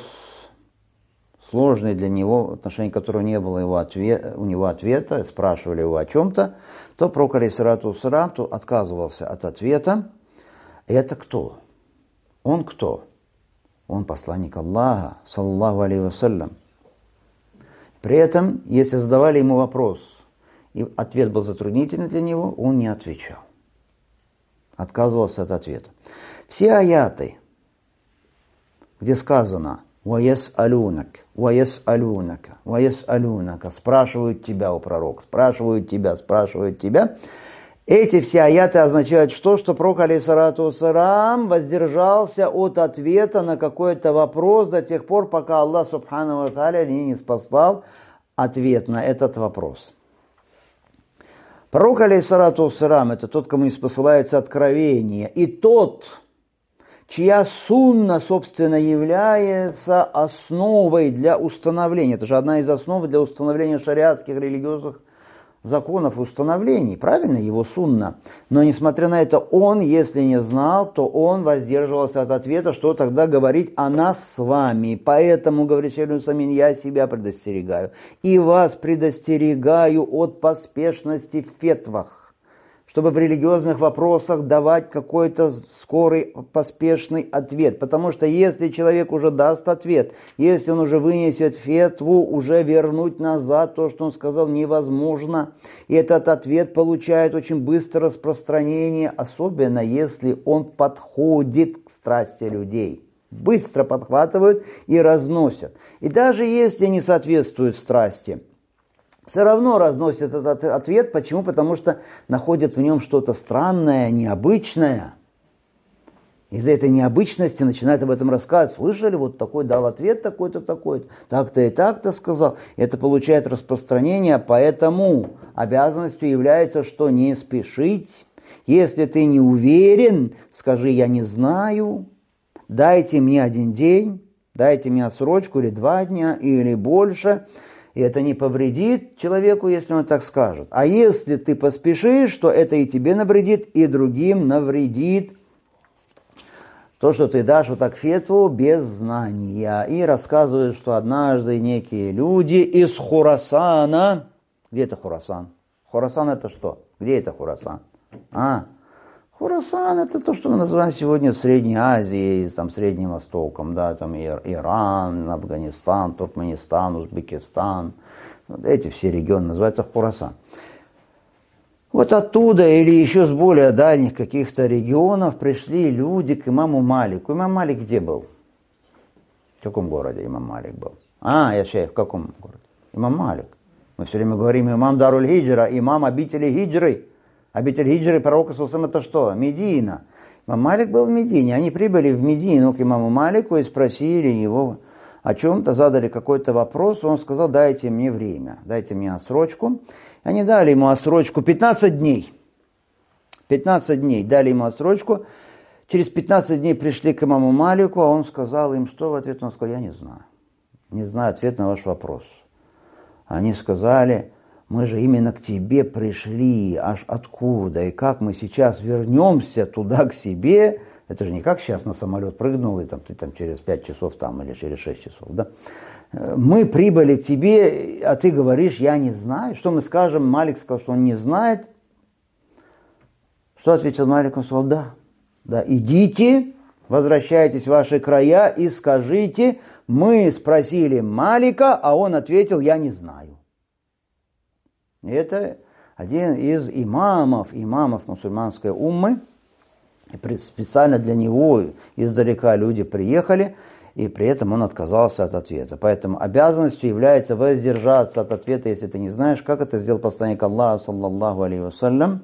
сложный для него, в отношении которого не было у него ответа, спрашивали его о чем-то, то пророк алейхиссалату вассалям отказывался от ответа. Это кто? Он кто? Он посланник Аллаха, саллаллаху алейхи вассалям. При этом, если задавали ему вопрос, и ответ был затруднительный для него, он не отвечал. Отказывался от ответа. Все аяты, где сказано «Ваяс'алюнак», «Ваяс'алюнака», «Ваяс'алюнака», спрашивают тебя, о пророк, спрашивают тебя, эти все аяты означают что? Что пророк алейхиссалату вассалям воздержался от ответа на какой-то вопрос до тех пор, пока Аллах субхану ва тааля не спаслал ответ на этот вопрос. Пророк алейхиссалату вассалям это тот, кому ниспосылается откровение, и тот, чья сунна, собственно, является основой для установления. Это же одна из основ для установления шариатских религиозных законов и установлений, правильно, его сунна. Но несмотря на это, он, если не знал, то он воздерживался от ответа, что тогда говорить о нас с вами. Поэтому, говорит шейх Ибн Усаймин, я себя предостерегаю. И вас предостерегаю от поспешности в фетвах, чтобы в религиозных вопросах давать какой-то скорый, поспешный ответ. Потому что если человек уже даст ответ, если он уже вынесет фетву, уже вернуть назад то, что он сказал, невозможно. И этот ответ получает очень быстрое распространение, особенно если он подходит к страсти людей. Быстро подхватывают и разносят. И даже если не соответствует страсти, все равно разносят этот ответ. Почему? Потому что находят в нем что-то странное, необычное. Из-за этой необычности начинают об этом рассказывать. Слышали, вот такой дал ответ, такой-то, такой-то, так-то и так-то сказал. Это получает распространение, поэтому обязанностью является, что не спешить. Если ты не уверен, скажи, я не знаю, дайте мне 1 день, дайте мне отсрочку или 2 дня, или больше. И это не повредит человеку, если он так скажет. А если ты поспешишь, то это и тебе навредит, и другим навредит. То, что ты дашь вот так фетву без знания. И рассказывают, что однажды некие люди из Хурасана... Где это Хурасан? Хурасан это что? Где это Хурасан? Хурасан это то, что мы называем сегодня Средней Азией, там, Средним Востоком, да, там Иран, Афганистан, Туркменистан, Узбекистан. Вот эти все регионы называются Хурасан. Вот оттуда или еще с более дальних каких-то регионов пришли люди к имаму Малику. Имам Малик где был? В каком городе имам Малик был? В каком городе? Имам Малик. Мы все время говорим имам Даруль Хиджра, имам обители Хиджры. Обитель Хиджры пророка Сулсам это что? Медина. Имам Малик был в Медине. Они прибыли в Медину к имаму Малику и спросили его о чем-то, задали какой-то вопрос. Он сказал, дайте мне время, дайте мне отсрочку. Они дали ему отсрочку 15 дней. 15 дней дали ему отсрочку. Через 15 дней пришли к имаму Малику, а он сказал им, что в ответ? Он сказал, я не знаю. Не знаю ответ на ваш вопрос. Они сказали, мы же именно к тебе пришли, аж откуда, и как мы сейчас вернемся туда к себе, это же не как сейчас на самолет прыгнул, и ты там через 5 часов там, или через 6 часов, да? Мы прибыли к тебе, а ты говоришь, я не знаю. Что мы скажем? Малик сказал, что он не знает. Что ответил Малик? Он сказал, да, идите, возвращайтесь в ваши края и скажите, мы спросили Малика, а он ответил, я не знаю. И это один из имамов мусульманской уммы. И специально для него издалека люди приехали, и при этом он отказался от ответа. Поэтому обязанностью является воздержаться от ответа, если ты не знаешь, как это сделал посланник Аллаха, саллаллаху алейхи вассалям,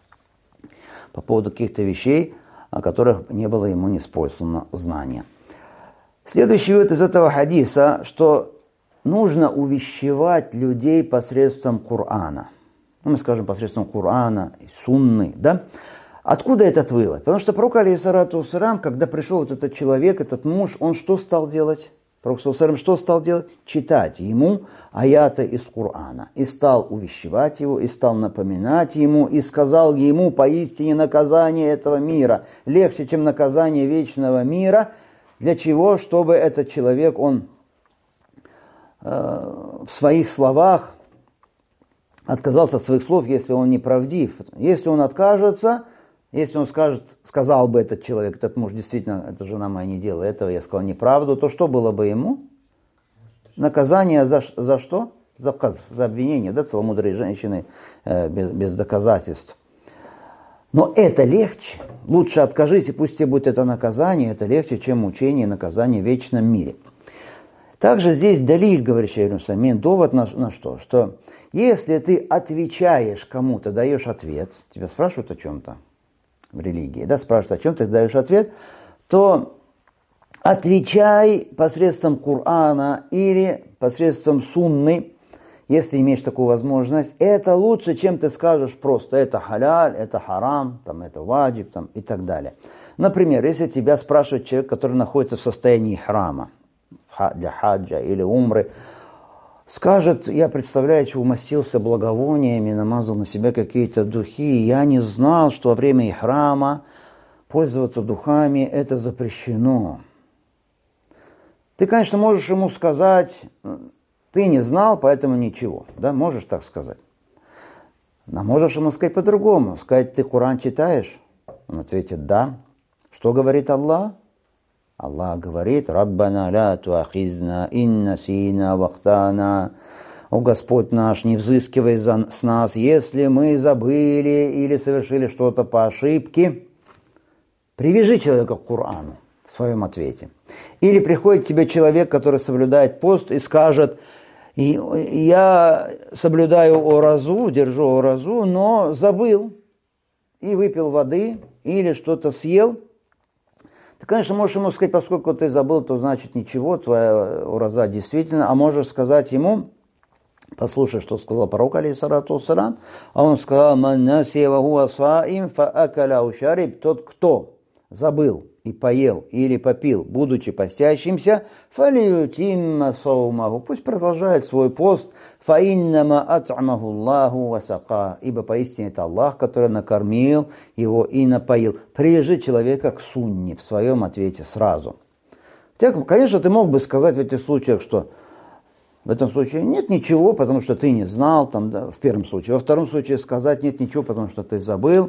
по поводу каких-то вещей, о которых не было ему неспослано знания. Следующий вывод из этого хадиса, что нужно увещевать людей посредством Корана. Мы скажем посредством Корана, Сунны, да? Откуда этот вывод? Потому что пророк, алейхиссалату вассалям, когда пришел вот этот человек, этот муж, он что стал делать? Пророк, алейхиссалям, что стал делать? Читать ему аяты из Корана. И стал увещевать его, и стал напоминать ему, и сказал ему, поистине наказание этого мира легче, чем наказание вечного мира. Для чего? Чтобы этот человек, он в своих словах отказался от своих слов, если он неправдив. Если он откажется, если он сказал бы этот человек, этот муж, действительно, эта жена моя не делала этого, я сказал неправду, то что было бы ему? Наказание за что? За обвинение, да, целомудрие женщины без доказательств. Но это легче. Лучше откажись, и пусть тебе будет это наказание, это легче, чем мучение и наказание в вечном мире. Также здесь далиль, говорит шейх Усаймин, довод на что? Что если ты отвечаешь кому-то, даешь ответ, тебя спрашивают о чем-то в религии, да, спрашивают о чем-то, ты даешь ответ, то отвечай посредством Корана или посредством Сунны, если имеешь такую возможность. Это лучше, чем ты скажешь просто это халяль, это харам, там, это ваджиб там, и так далее. Например, если тебя спрашивает человек, который находится в состоянии храма, для хаджа или умры, скажет, я, представляете, умастился благовониями, намазал на себя какие-то духи, я не знал, что во время ихрама пользоваться духами это запрещено. Ты, конечно, можешь ему сказать, ты не знал, поэтому ничего, да, можешь так сказать. Но можешь ему сказать по-другому, сказать, ты Коран читаешь? Он ответит, да. Что говорит Аллах? Аллах говорит, «Раббана ля туахизна инна сина вахтана». О Господь наш, не взыскивай с нас, если мы забыли или совершили что-то по ошибке. Привяжи человека к Корану в своем ответе. Или приходит к тебе человек, который соблюдает пост и скажет, я соблюдаю оразу, держу оразу, но забыл и выпил воды или что-то съел. Ты, конечно, можешь ему сказать, поскольку ты забыл, то значит ничего, твоя ураза действительно. А можешь сказать ему, послушай, что сказал пророк, алейхиссалату вассалям, а он сказал, тот, кто забыл и поел или попил, будучи постящимся, фалиютимма саумаху, пусть продолжает свой пост, фаиннама ат'амаху Аллаху васака, ибо поистине это Аллах, который накормил его и напоил. Привяжи человека к сунне в своем ответе сразу. Конечно, ты мог бы сказать в этих случаях, что в этом случае нет ничего, потому что ты не знал, там, да, в первом случае. Во втором случае сказать нет ничего, потому что ты забыл.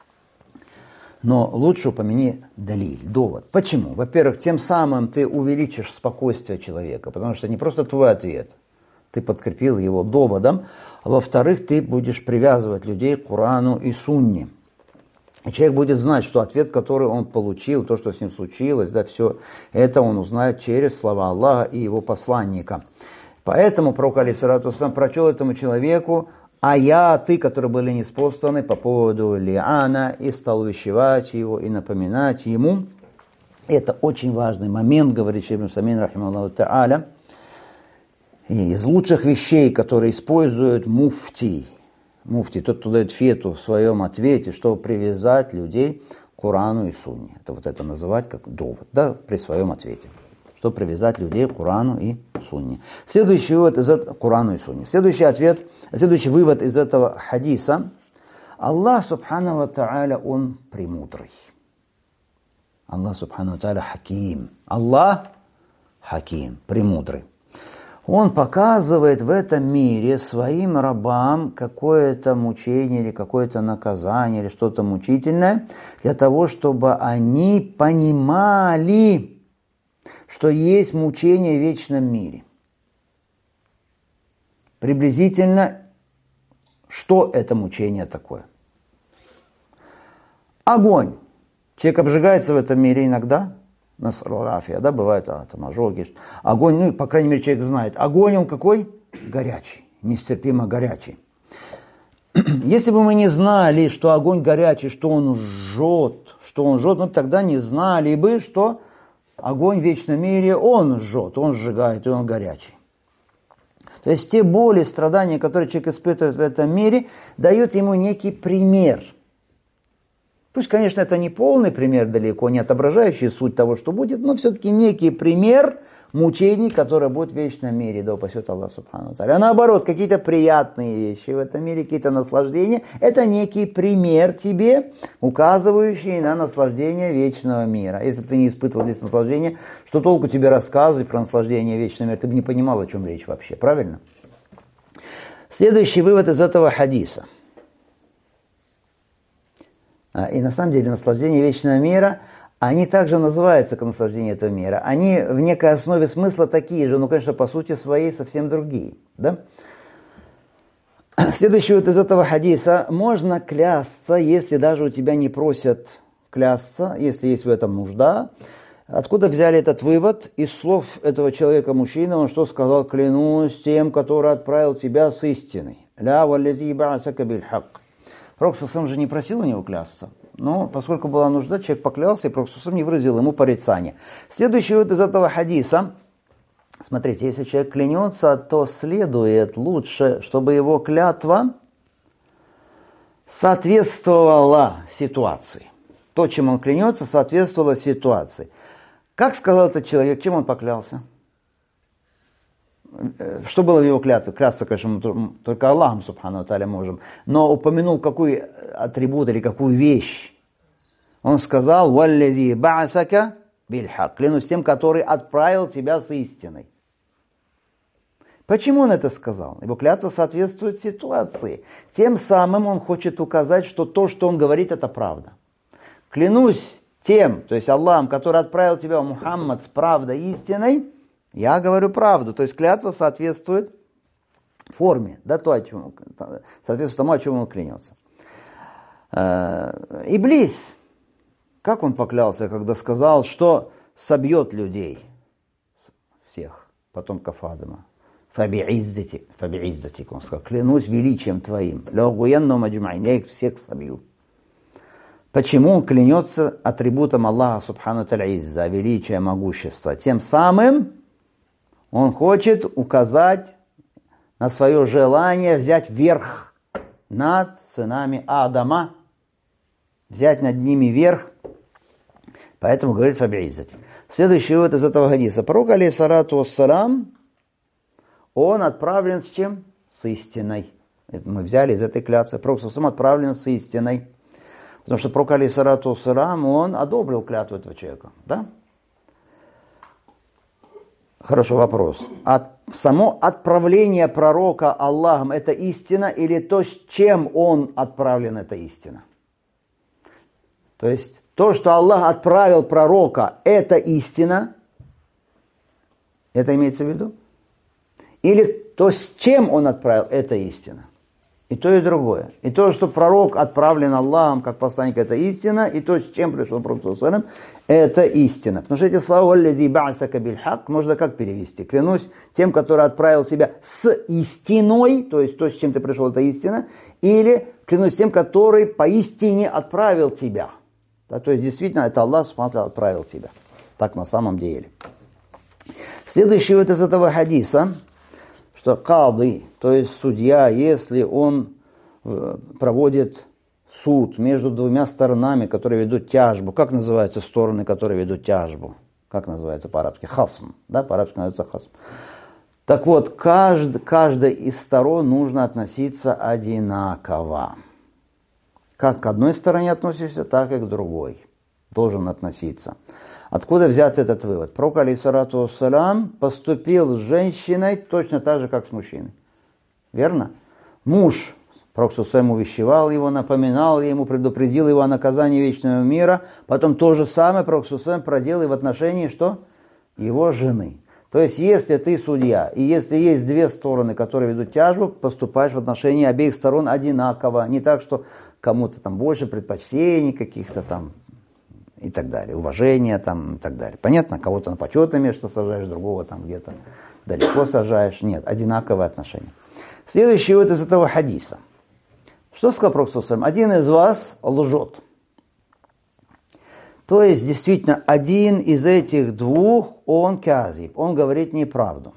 Но лучше упомяни далиль, довод. Почему? Во-первых, тем самым ты увеличишь спокойствие человека, потому что не просто твой ответ, ты подкрепил его доводом. А во-вторых, ты будешь привязывать людей к Корану и Сунне. И человек будет знать, что ответ, который он получил, то, что с ним случилось, да, все это он узнает через слова Аллаха и его посланника. Поэтому пророк алейхиссалату вассалям прочел этому человеку аяты, которые были ниспосланы по поводу лиана, и стал увещевать его и напоминать ему. Это очень важный момент, говорит Шейх ибн Усаймин рахимахуллаху та'аля. И из лучших вещей, которые используют муфти, тот, кто дает фету в своем ответе, чтобы привязать людей к Корану и Сунне. Это вот это называть как довод, да, при своем ответе. Чтобы привязать людей к Корану и Сунне. Следующий вывод из этого Корану и Сунне. Следующий вывод из этого хадиса. Аллах субхану ва та'аля, он премудрый. Аллах субхану ва та'аля хаким. Аллах хаким, премудрый. Он показывает в этом мире своим рабам какое-то мучение или какое-то наказание или что-то мучительное для того, чтобы они понимали, что есть мучение в вечном мире. Приблизительно, что это мучение такое? Огонь. Человек обжигается в этом мире иногда, да, бывает там ожоги. Огонь, ну, по крайней мере, человек знает. Огонь, он какой? Горячий, нестерпимо горячий. Если бы мы не знали, что огонь горячий, что он жжет, ну, тогда не знали бы, что огонь в вечном мире, он жжет, он сжигает, и он горячий. То есть те боли, страдания, которые человек испытывает в этом мире, дают ему некий пример. Пусть, конечно, это не полный пример, далеко не отображающий суть того, что будет, но все-таки некий пример мучений, которые будут в вечном мире, да упасет Аллах субхану ва тааля. А наоборот, какие-то приятные вещи в этом мире, какие-то наслаждения, это некий пример тебе, указывающий на наслаждение вечного мира. Если бы ты не испытывал здесь наслаждение, что толку тебе рассказывать про наслаждение вечного мира? Ты бы не понимал, о чем речь вообще, правильно? Следующий вывод из этого хадиса. И на самом деле наслаждение вечного мира, они также называются как наслаждение этого мира. Они в некой основе смысла такие же, но, конечно, по сути своей совсем другие. Да? Следующий вот из этого хадиса. Можно клясться, если даже у тебя не просят клясться, если есть в этом нужда. Откуда взяли этот вывод? Из слов этого человека, мужчины, он что сказал? Клянусь тем, который отправил тебя с истиной. Ля валлази ба'асака биль хак. Пророк сам же не просил у него клясться, но поскольку была нужда, человек поклялся, и Пророк сам не выразил ему порицания. Следующий вот из этого хадиса. Смотрите, если человек клянется, то следует лучше, чтобы его клятва соответствовала ситуации. То, чем он клянется, соответствовало ситуации. Как сказал этот человек, чем он поклялся? Что было в его клятве? Клясться, конечно, мы только Аллахом, субхану ва тааля, можем. Но упомянул какой атрибут или какую вещь. Он сказал, «Валлази ба'асака бильхак». Клянусь тем, который отправил тебя с истиной. Почему он это сказал? Его клятва соответствует ситуации. Тем самым он хочет указать, что то, что он говорит, это правда. Клянусь тем, то есть Аллахом, который отправил тебя, Мухаммад, с правдой истиной, я говорю правду, то есть клятва соответствует форме, да, соответствует тому, о чем он клянется. Иблис, как он поклялся, когда сказал, что собьет людей, всех потомков Адама? Фаби'иззатик, он сказал, клянусь величием твоим, я их всех собью. Почему он клянется атрибутом Аллаха субхану тааля изза, величие, могущество? Тем самым он хочет указать на свое желание взять верх над сынами Адама, взять над ними верх Поэтому говорит фабиизати. Следующий вывод из этого хадиса. Пророк, алейхиссалату вассалам, он отправлен с чем? С истиной. Это мы взяли из этой клятвы. Пророк сам отправлен с истиной. Потому что пророк, алейхиссалату вассалам, он одобрил клятву этого человека. Да? Хорошо, вопрос. Само отправление пророка Аллахом это истина или то, с чем он отправлен, это истина? То есть то, что Аллах отправил пророка, это истина? Это имеется в виду? Или то, с чем он отправил, это истина? И то, и другое. И то, что пророк отправлен Аллахом как посланник, это истина. И то, с чем пришел пророк, это истина. Потому что эти слова «Валлади ба'асака бильхак» можно как перевести? Клянусь тем, который отправил тебя с истиной, то есть то, с чем ты пришел, это истина. Или клянусь тем, который поистине отправил тебя. Да, то есть действительно это Аллах отправил тебя. Так на самом деле. Следующий вот из этого хадиса, что кады, то есть судья, если он проводит суд между двумя сторонами, которые ведут тяжбу, как называются стороны, которые ведут тяжбу? Как называется по-арабски? Хасм. Да, по-арабски называется хасм. Так вот, каждой из сторон нужно относиться одинаково. Как к одной стороне относишься, так и к другой. Должен относиться. Откуда взят этот вывод? Пророк, алейхиссалату вассалам, поступил с женщиной точно так же, как с мужчиной. Верно? Муж, пророк сам увещевал его, напоминал ему, предупредил его о наказании вечного мира. Потом то же самое пророк сам проделал и в отношении что? Его жены. То есть, если ты судья, и если есть две стороны, которые ведут тяжбу, поступаешь в отношении обеих сторон одинаково. Не так, что кому-то там больше предпочтений каких-то там и так далее, уважения там и так далее. Понятно, кого-то на почетное место сажаешь, другого там где-то далеко сажаешь. Нет, одинаковые отношения. Следующий вот из этого хадиса. Что сказал пророк саллаллаху алейхи ва саллям? Один из вас лжет. То есть, действительно, один из этих двух, он казиб, он говорит неправду.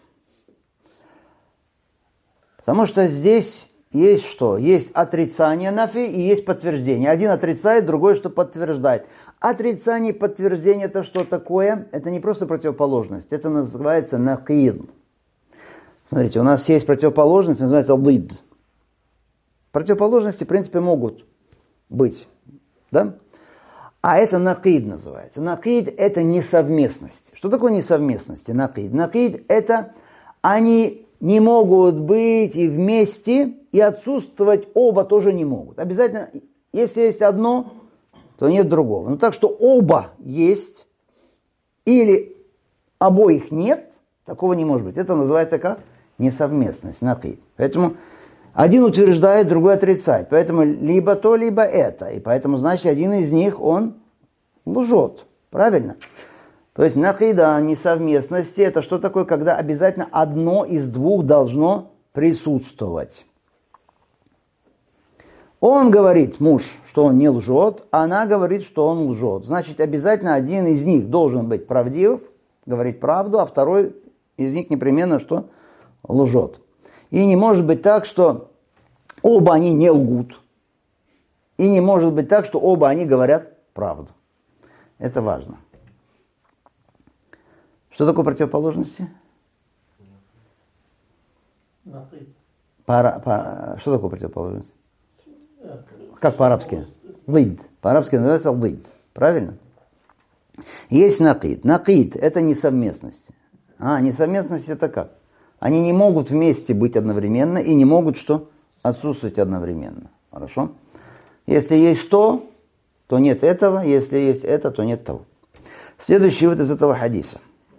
Потому что здесь есть что? Есть отрицание нафи и есть подтверждение. Один отрицает, другой что подтверждает. Отрицание и подтверждение это что такое? Это не просто противоположность, это называется накид. Смотрите, у нас есть противоположность, называется лид. Противоположности, в принципе, могут быть. Да? А это накид называется. Накид это несовместность. Что такое несовместность? Накид. Накид это они не могут быть и вместе, и отсутствовать оба тоже не могут. Обязательно, если есть одно, то нет другого. Но так что оба есть, или обоих нет, такого не может быть. Это называется как? Несовместность, накид. Поэтому один утверждает, другой отрицает. Поэтому либо то, либо это. И поэтому, значит, один из них, он лжет. Правильно? То есть накида, несовместности, это что такое, когда обязательно одно из двух должно присутствовать. Он говорит, муж, что он не лжет, она говорит, что он лжет. Значит, обязательно один из них должен быть правдив, говорить правду, а второй из них непременно что? Лжет. И не может быть так, что оба они не лгут. И не может быть так, что оба они говорят правду. Это важно. Что такое противоположности? Что такое противоположность? Как по-арабски? Лид. По-арабски называется лид. Правильно? Есть накид. Накид это несовместность. Несовместность это как? Они не могут вместе быть одновременно и не могут что? Отсутствовать одновременно. Хорошо? Если есть то нет этого. Если есть это, то нет того. Следующий вот из этого хадиса.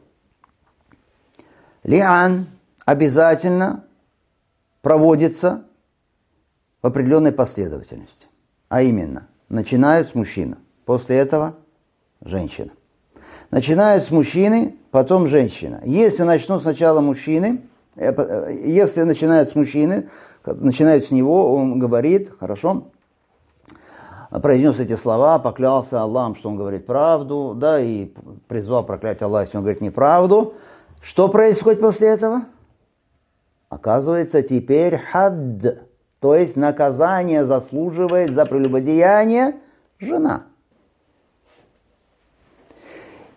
Лиан обязательно проводится в определенной последовательности. А именно, начинают с мужчины, после этого женщина. Начинают с мужчины, потом женщина. Если начнут сначала мужчины, если начинают с мужчины, начинают с него, он говорит, хорошо, произнес эти слова, поклялся Аллахом, что он говорит правду, да, и призвал проклять Аллаха, если он говорит неправду. Что происходит после этого? Оказывается, теперь хадд, то есть наказание заслуживает за прелюбодеяние жена.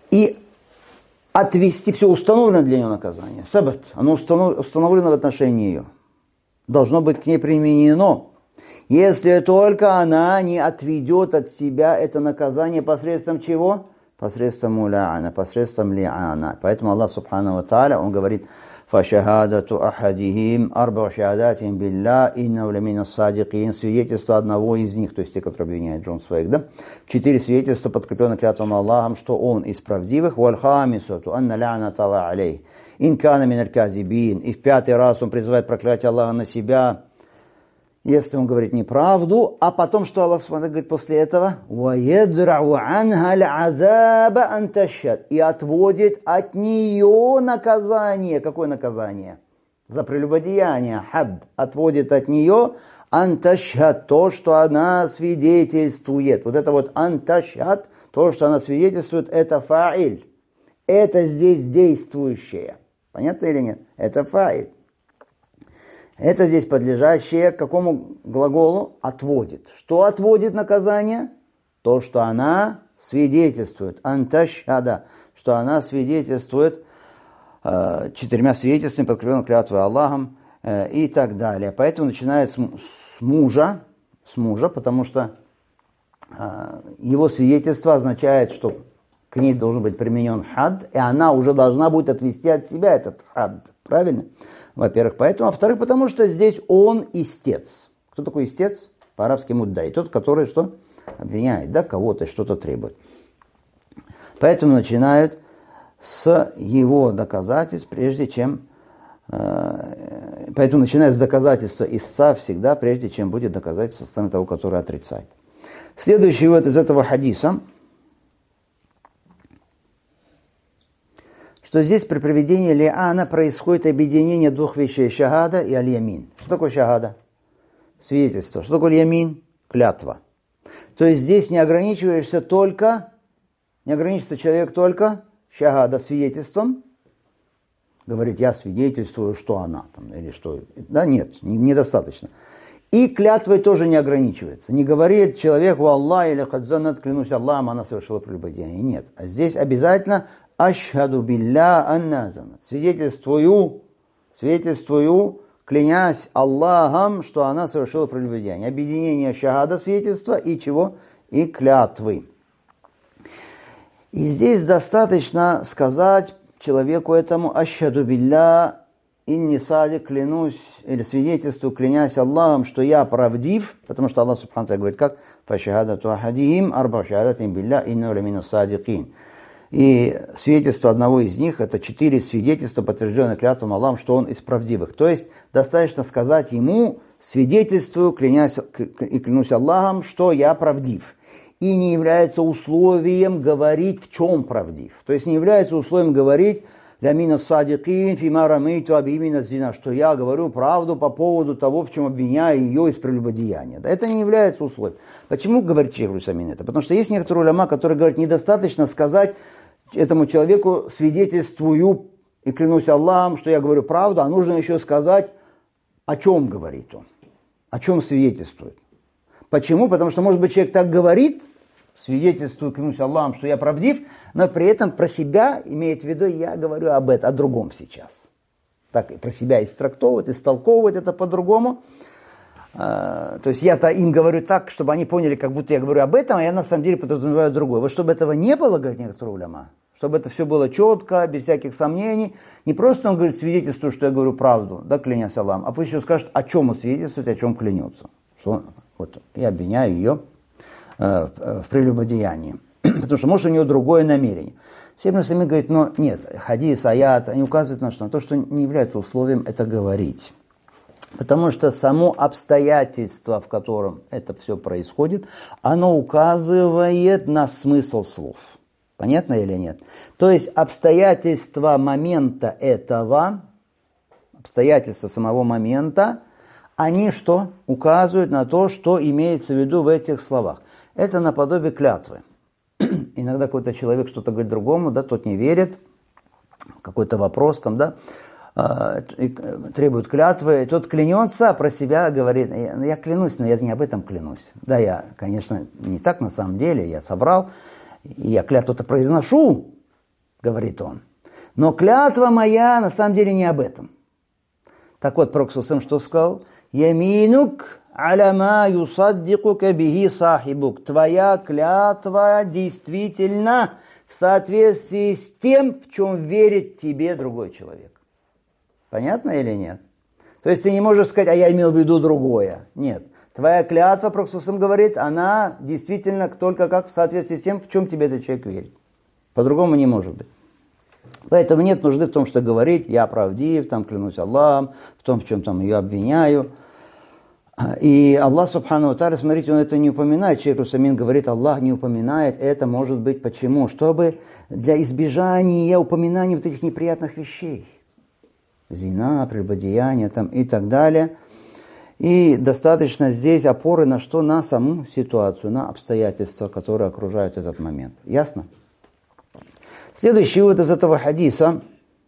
и отвести, все установлено для нее наказание. Сабат, оно установлено в отношении ее. Должно быть к ней применено. Если только она не отведет от себя это наказание посредством чего? Посредством муля'ана, посредством ли'ана. Поэтому Аллах Субхану ва Тааля, Он говорит, فَشَهَادَةُ أَحَدِهِمْ أَرْبَعُ شَهَادَاتٍ بِاللَّهِ إِنَّهُ لَمِنَ الصَّادِقِينَ. Свидетельство одного из них, то есть те, которые обвиняют Джон своих, да? 4 свидетельства, подкрепленных клятвом Аллахом, что он из правдивых. وَالْخَامِسَةُ أَنَّ لَعْنَةَ اللَّهِ عَلَيْهِ إِنْ كَانَ مِنَ الْكَاذِبِينَ. И в 5-й раз он призывает проклятие Аллаха на себя, если он говорит неправду, а потом, что Аллах говорит после этого? وَيَدْرَعُ عَنْهَا الْعَذَابَ أَنْ تَشْهَدَ. И отводит от нее наказание. Какое наказание? За прелюбодеяние. Хад. Отводит от нее أَنْ تَشْهَدَ. То, что она свидетельствует. Вот это вот أَنْ تَشْهَدَ, то, что она свидетельствует, это фа'иль. Это здесь действующее. Понятно или нет? Это фа'иль. Это здесь подлежащее к какому глаголу? Отводит. Что отводит наказание? То, что она свидетельствует. Анташхада. Что она свидетельствует 4 свидетельствами, подкрепленными клятвой Аллахом и так далее. Поэтому начинает с мужа, потому что его свидетельство означает, что к ней должен быть применен хад, и она уже должна будет отвести от себя этот хад. Правильно? Во-первых, поэтому. А во-вторых, потому что здесь он истец. Кто такой истец? По-арабски муддай. Тот, который что? Обвиняет, да, кого-то, что-то требует. Поэтому начинают с его доказательств, прежде чем... Поэтому начинают с доказательства истца всегда, прежде чем будет доказательство со стороны того, который отрицает. Следующий вывод из этого хадиса, что здесь при проведении ли'ана происходит объединение 2 вещей, шахада и аль-ямин. Что такое шахада? Свидетельство. Что такое аль-ямин? Клятва. То есть здесь не ограничивается человек только шахада свидетельством, говорит, я свидетельствую, что она, там, или что, да, нет, недостаточно. И клятвой тоже не ограничивается. Не говорит человек, «Аллах» или «Хадзанат», клянусь Аллахом, она совершила прелюбодеяние. Нет. А здесь обязательно «Ашхаду билля анназанат». Свидетельствую, клянясь Аллахом, что она совершила прелюбодеяние. Объединение шахада, свидетельства и чего? И клятвы. И здесь достаточно сказать человеку этому «Ашхаду билля инни садик», клянусь, или свидетельствую, клянясь Аллахом, что я правдив, потому что Аллах Субхану ва Тааля говорит как «Фашахадату ахадихим арба шахадатин билля инну ламина садикин». И свидетельство одного из них, это 4 свидетельства, подтвержденные клятвом Аллахом, что он из правдивых. То есть достаточно сказать ему, свидетельствую, клянусь Аллахом, что я правдив. И не является условием говорить, в чем правдив. То есть не является условием говорить, «Лямина садикин фима рамейту абимина зина», что я говорю правду по поводу того, в чем обвиняю ее из прелюбодеяния. Это не является условием. Почему говорит шейх Русамин это? Потому что есть некоторые уляма, которые говорят, недостаточно сказать этому человеку, свидетельствую и клянусь Аллахом, что я говорю правду, а нужно еще сказать, о чем говорит он, о чем свидетельствует. Почему? Потому что, может быть, человек так говорит, свидетельствую, клянусь Аллахом, что я правдив, но при этом про себя имеет в виду, я говорю об этом, о другом сейчас. Так и про себя истолковывать это по-другому. То есть я-то им говорю так, чтобы они поняли, как будто я говорю об этом, а я на самом деле подразумеваю другое. Вот чтобы этого не было, говорит некоторые уляма, чтобы это все было четко, без всяких сомнений, не просто он говорит, свидетельствую, что я говорю правду, да, клянясь Аллахом, а пусть еще скажет, о чем он свидетельствует, о чем клянется. Что, вот, я обвиняю ее в прелюбодеянии. Потому что, может, у нее другое намерение. Сейх Русамин говорит, но нет, хадис, аят, они указывают на что? На то, что не является условием это говорить. Потому что само обстоятельство, в котором это все происходит, оно указывает на смысл слов. Понятно или нет? То есть обстоятельства момента этого, обстоятельства самого момента, они что? Указывают на то, что имеется в виду в этих словах. Это наподобие клятвы. Иногда какой-то человек что-то говорит другому, да, тот не верит, какой-то вопрос там, да, требует клятвы, и тот клянется, а про себя говорит, я клянусь, но я не об этом клянусь. Да, я, конечно, не так на самом деле, я соврал, и я клятву-то произношу, говорит он. Но клятва моя на самом деле не об этом. Так вот, Пророк что сказал? Яминук аляма юсаддикука бихи сахибук. Твоя клятва действительно в соответствии с тем, в чем верит тебе другой человек. Понятно или нет? То есть ты не можешь сказать, а я имел в виду другое. Нет. Твоя клятва, Пророк говорит, она действительно только как в соответствии с тем, в чем тебе этот человек верит. По-другому не может быть. Поэтому нет нужды в том, что говорить, я правдив, там клянусь Аллахом, в том, в чем там ее обвиняю. И Аллах, субхану ва тааля, смотрите, он это не упоминает. Шейх Русамин говорит, Аллах не упоминает, это может быть почему? Чтобы для избежания упоминания вот этих неприятных вещей. Зина, прелюбодеяние там, и так далее. И достаточно здесь опоры на что? На саму ситуацию, на обстоятельства, которые окружают этот момент. Ясно? Следующий вывод из этого хадиса.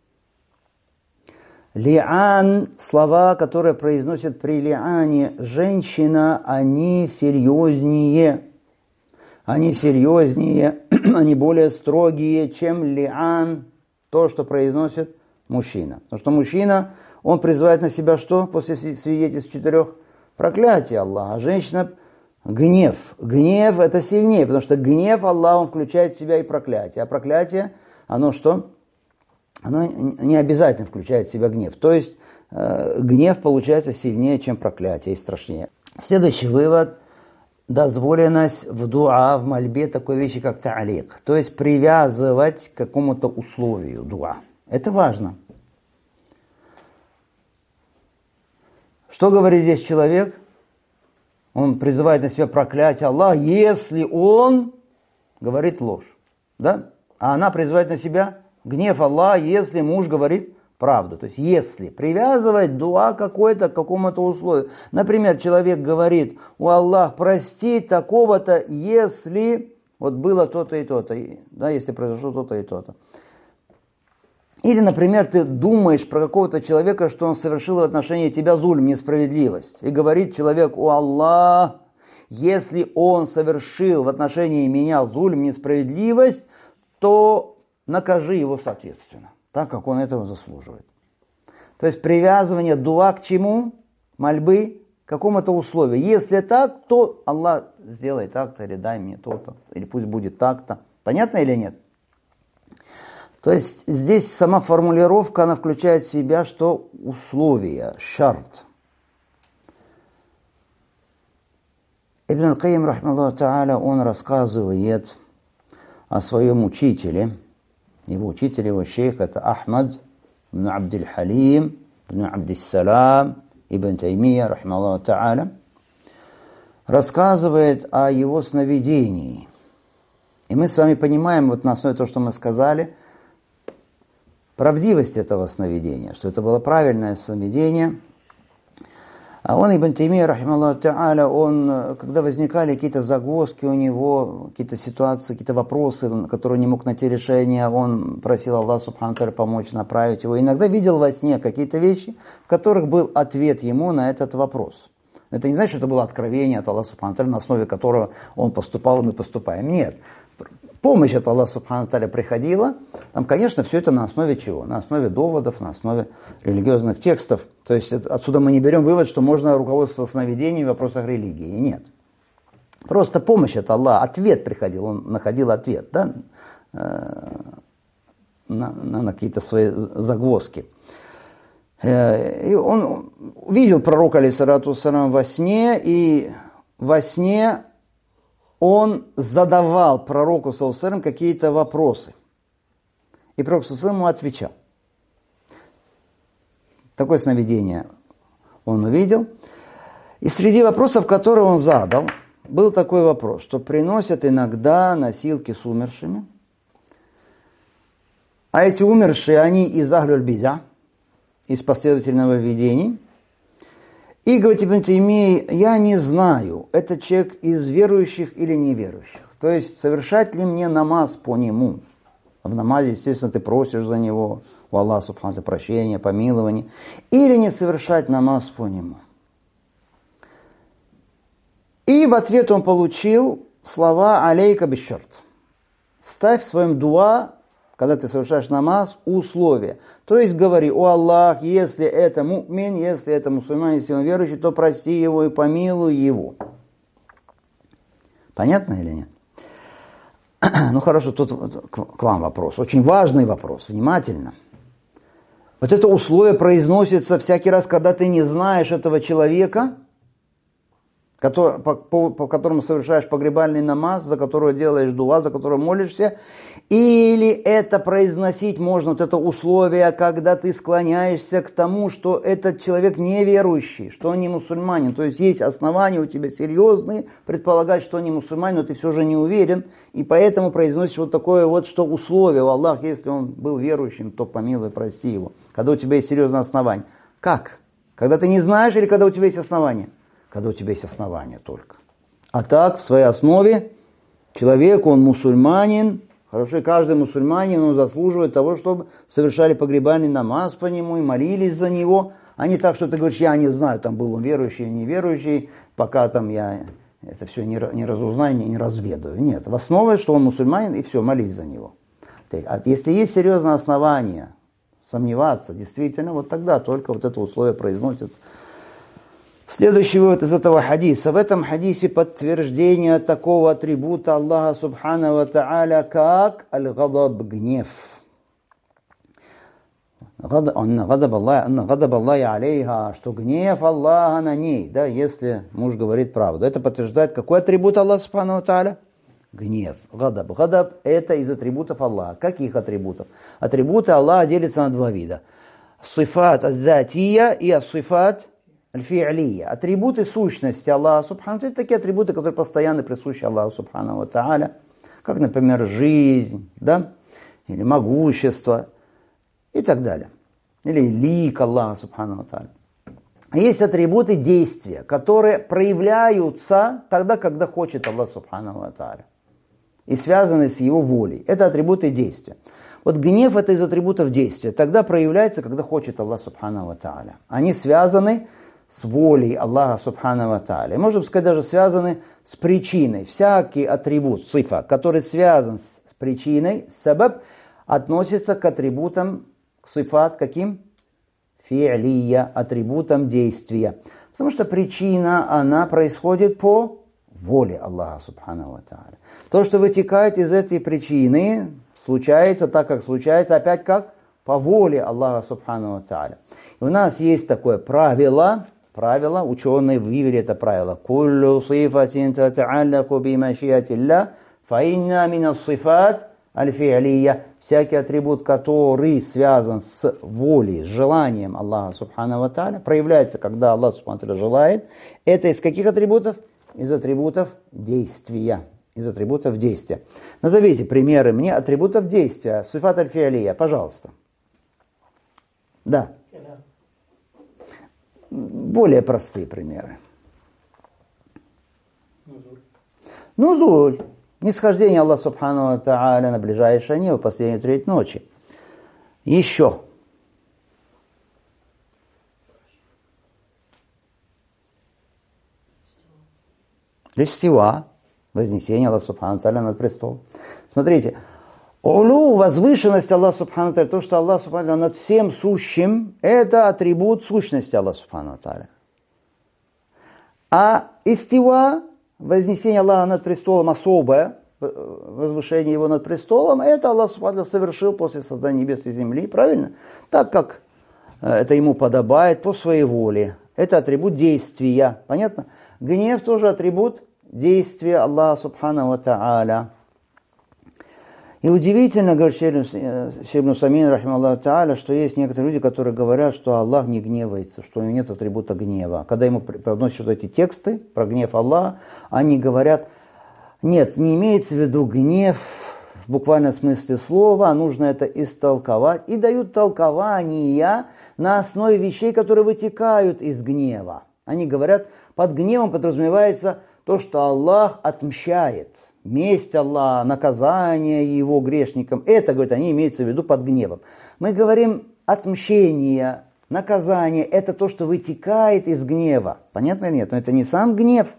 Лиан, слова, которые произносят при лиане женщина, они серьезнее. Они серьезнее, они более строгие, чем лиан, то, что произносит мужчина. Потому что мужчина, он призывает на себя что? После свидетельств 4 проклятий Аллаха. А женщина гнев. Гнев это сильнее, потому что гнев Аллаха, он включает в себя и проклятие. А проклятие, оно что? Оно не обязательно включает в себя гнев. То есть гнев получается сильнее, чем проклятие, и страшнее. Следующий вывод. Дозволенность в дуа, в мольбе такой вещи, как та'алик. То есть привязывать к какому-то условию дуа. Это важно. Что говорит здесь человек? Он призывает на себя проклятие Аллаха, если он говорит ложь. Да? А она призывает на себя гнев Аллаха, если муж говорит правду. То есть если привязывать дуа какой-то к какому-то условию. Например, человек говорит, у Аллах прости такого-то, если вот было то-то и то-то. Да, если произошло то-то и то-то. Или, например, ты думаешь про какого-то человека, что он совершил в отношении тебя зульм, несправедливость. И говорит человек, о Аллах, если он совершил в отношении меня зульм, несправедливость, то накажи его соответственно, так как он этого заслуживает. То есть привязывание дуа к чему? Мольбы к какому-то условию. Если так, то Аллах сделай так-то, или дай мне то-то, или пусть будет так-то. Понятно или нет? То есть здесь сама формулировка, она включает в себя, что условия, шарт. Ибн аль-Кайим, рахмаллаху та'аля, он рассказывает о своем учителе. Его учитель, его шейх, это Ахмад ибн Абдиль-Халим, ибн Абдиссалам, ибн Таймия, рахмаллаху та'аля, рассказывает о его сновидении. И мы с вами понимаем, вот на основе того, что мы сказали, правдивость этого сновидения, что это было правильное сновидение. А он, Ибн Таймия, рахималлаху та'аля, он, когда возникали какие-то загвоздки у него, какие-то ситуации, какие-то вопросы, на которые он не мог найти решения, он просил Аллаха субхану ва тааля помочь, направить его. Иногда видел во сне какие-то вещи, в которых был ответ ему на этот вопрос. Это не значит, что это было откровение от Аллаха субхану ва тааля, на основе которого он поступал, и мы поступаем. Нет. Помощь от Аллаха субхану ва тааля приходила. Там, конечно, все это на основе чего? На основе доводов, на основе религиозных текстов. То есть отсюда мы не берем вывод, что можно руководствоваться сновидениями в вопросах религии. Нет. Просто помощь от Аллаха, ответ приходил, он находил ответ, да? На какие-то свои загвоздки. И он видел пророка, алейхиссалату вассалям, во сне, и во сне он задавал пророку ﷺ какие-то вопросы. И пророк ﷺ ему отвечал. Такое сновидение он увидел. И среди вопросов, которые он задал, был такой вопрос, что приносят иногда носилки с умершими. А эти умершие, они из Ахлюль Бид'а, из последовательных нововведений. И, говорит Ибн Таймия, я не знаю, этот человек из верующих или неверующих. То есть, совершать ли мне намаз по нему? В намазе, естественно, ты просишь за него, у Аллаха субхану ва тааля, прощения, помилования. Или не совершать намаз по нему. И в ответ он получил слова «алейка бишшарт». Ставь в своем дуа когда ты совершаешь намаз, условие. То есть говори: о Аллах, если это му'мин, если это мусульманин, если он верующий, то прости его и помилуй его. Понятно или нет? Ну хорошо, тут к вам вопрос. Очень важный вопрос. Внимательно. Вот это условие произносится всякий раз, когда ты не знаешь этого человека, по которому совершаешь погребальный намаз, за которого делаешь дуа, за которого молишься, или это произносить можно, вот это условие, когда ты склоняешься к тому, что этот человек неверующий, что он не мусульманин, то есть есть основания у тебя серьезные предполагать, что он не мусульманин, но ты все же не уверен, и поэтому произносишь вот такое вот, что условие: о Аллах, если он был верующим, то помилуй, прости его, когда у тебя есть серьезное основание. Как? Когда ты не знаешь или когда у тебя есть основания? Когда у тебя есть основания только. А так, в своей основе, человек, он мусульманин, хорошо, и каждый мусульманин, он заслуживает того, чтобы совершали погребальный намаз по нему и молились за него, а не так, что ты говоришь: я не знаю, там был он верующий или неверующий, пока там я это все не разузнаю, не разведаю. Нет, в основе, что он мусульманин, и все, молись за него. А если есть серьезное основание сомневаться, действительно, вот тогда только вот это условие произносится. Следующий вывод из этого хадиса. В этом хадисе подтверждение такого атрибута Аллаха Субхану ва Тааля, как аль-гадаб, гнев. Гадаб Аллахи алейха, что гнев Аллаха на ней, да, если муж говорит правду. Это подтверждает какой атрибут Аллаха Субхану ва Тааля? Гнев. Гадаб. Гадаб — это из атрибутов Аллаха. Каких атрибутов? Атрибуты Аллаха делятся на два вида. Сифат аз-затия и ас-сифат аль-фи'лия. Атрибуты сущности Аллаха Субхану. Это такие атрибуты, которые постоянно присущи Аллаху Субхану ва Тааля. Как, например, жизнь, да? Или могущество и так далее. Или лик Аллаха Субхану ва Тааля. Есть атрибуты действия, которые проявляются тогда, когда хочет Аллах Субхану ва Тааля. И связаны с его волей. Это атрибуты действия. Вот гнев — это из атрибутов действия. Тогда проявляется, когда хочет Аллах Субхану ва Тааля. Они связаны с волей Аллаха Субхану ва Тааля. Можем сказать, даже связаны с причиной. Всякий атрибут, сифа, который связан с причиной, сабаб, относится к атрибутам, к сифат, каким? Фи'лия, атрибутам действия. Потому что причина, она происходит по воле Аллаха Субхану ва Тааля. То, что вытекает из этой причины, случается так, как случается, опять как? По воле Аллаха Субхану ва Тааля. И у нас есть такое правило, ученые вывели это правило. «Куллю сифатин тата'аллаку би машиатилля, фа инна мина сифат аль-фи'лия». Всякий атрибут, который связан с волей, с желанием Аллаха Субхану ва Тааля, проявляется, когда Аллах Субхану ва Тааля желает. Это из каких атрибутов? Из атрибутов действия. Из атрибутов действия. Назовите примеры мне атрибутов действия. Сифат аль-фи'лия, пожалуйста. Да. Более простые примеры. Нузуль. Нисхождение Аллаха Субхану ва Тааля на ближайшее небо, последнюю треть ночи. Еще. Листива. Вознесение Аллаха Субхану ва Тааля над престолом. Смотрите. Улу, возвышенность Аллаха Субхану ва Тааля, то, что Аллах Субхану ва Тааля над всем сущим, это атрибут сущности Аллаха Субхану ва Тааля. А истива, вознесение Аллаха над престолом, особое возвышение его над престолом, это Аллах Субхану ва Тааля совершил после создания небес и земли, правильно? Так как это ему подобает по своей воле. Это атрибут действия, понятно? Гнев тоже атрибут действия Аллаха Субхану ва Тааля. И удивительно, говорит Шейх ибн Усаймин, рахимахуллаху тааля, что есть некоторые люди, которые говорят, что Аллах не гневается, что у него нет атрибута гнева. Когда ему приносят эти тексты про гнев Аллаха, они говорят: нет, не имеется в виду гнев в буквальном смысле слова, а нужно это истолковать. И дают толкования на основе вещей, которые вытекают из гнева. Они говорят, под гневом подразумевается то, что Аллах отмщает. Месть Аллаха, наказание его грешникам. Это, говорят, они имеются в виду под гневом. Мы говорим отмщение, наказание. Это то, что вытекает из гнева. Понятно или нет? Но это не сам гнев.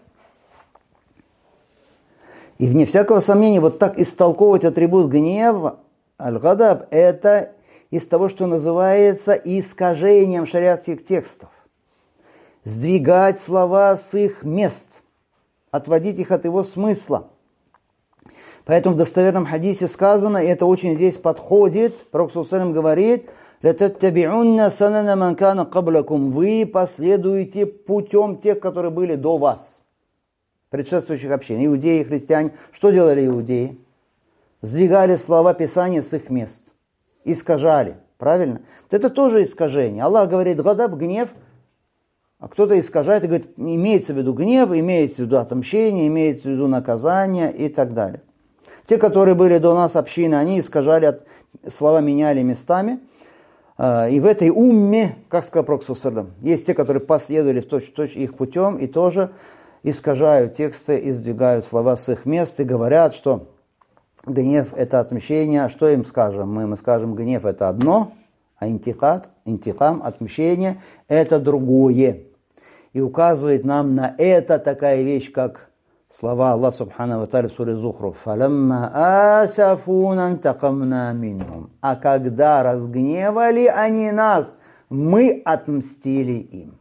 И вне всякого сомнения, вот так истолковывать атрибут гнева, Аль-гадаб – это из того, что называется искажением шариатских текстов. Сдвигать слова с их мест, отводить их от его смысла. Поэтому в достоверном хадисе сказано, и это очень здесь подходит, Пророк саллаллаху алейхи ва саллям говорит: «Лататтаби'унна санана ман кана каблакум». Вы последуете путем тех, которые были до вас, предшествующих общин. Иудеи, христиане. Что делали иудеи? Сдвигали слова Писания с их мест. Искажали. Правильно? Вот это тоже искажение. Аллах говорит гадаб, гнев, а кто-то искажает и говорит, имеется в виду гнев, имеется в виду отмщение, имеется в виду наказание и так далее. Те, которые были до нас общины, они искажали, слова меняли местами. И в этой умме, как сказал Пророк саллаллаху алейхи ва саллям, есть те, которые последовали в точь-в-точь их путем и тоже искажают тексты и сдвигают слова с их мест и говорят, что гнев – это отмщение. Что им скажем? Мы скажем, гнев – это одно, а интикам, отмщение – это другое. И указывает нам на это такая вещь, как слова Аллаха Субхану ва Тааля в суре Зухруф: «Фаламма асафуна интакамна минхум». А когда разгневали они нас, мы отмстили им.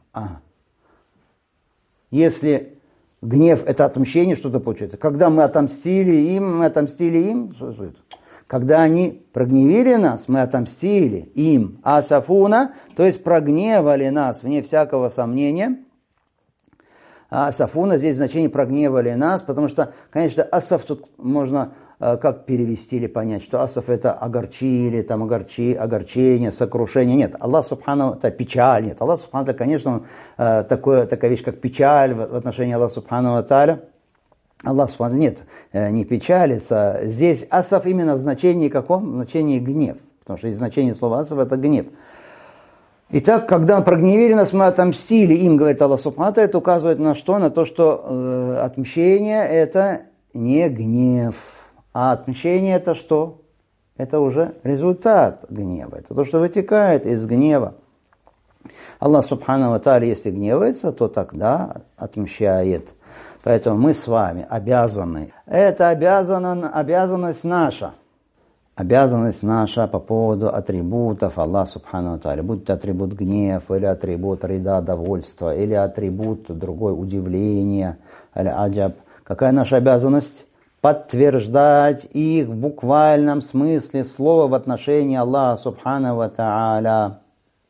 Если гнев – это отмщение, что-то получается. Когда мы отомстили им, что это? Когда они прогневили нас, мы отомстили им. Асафуна, то есть прогневали нас, вне всякого сомнения. А асафуна здесь значение прогневали нас, потому что, конечно, асаф тут можно как перевести или понять, что асаф это огорчили, там огорчение, сокрушение. Нет, Аллах Субхану, это печаль. Нет, Аллах Субхану, конечно, такая вещь, как печаль в отношении Аллаха Субхану Тааля. Аллах Субхану, нет, не печалится. Здесь асаф именно в значении каком? В значении гнев. Потому что значение слова асаф это гнев. Итак, когда прогневили нас, мы отомстили им, говорит Аллах Субхану Тааля, это указывает на что? На то, что отмщение это не гнев. А отмщение это что? Это уже результат гнева. Это то, что вытекает из гнева. Аллах Субхану ва Тааля, если гневается, то тогда отмщает. Поэтому мы с вами обязаны. Это обязанность наша. Обязанность наша по поводу атрибутов Аллаха Субхану ва Тааля. Будь то атрибут гнев, или атрибут рида, довольства, или атрибут другой удивления, или аджаб. Какая наша обязанность? Подтверждать их в буквальном смысле слова в отношении Аллаха Субхану ва Тааля.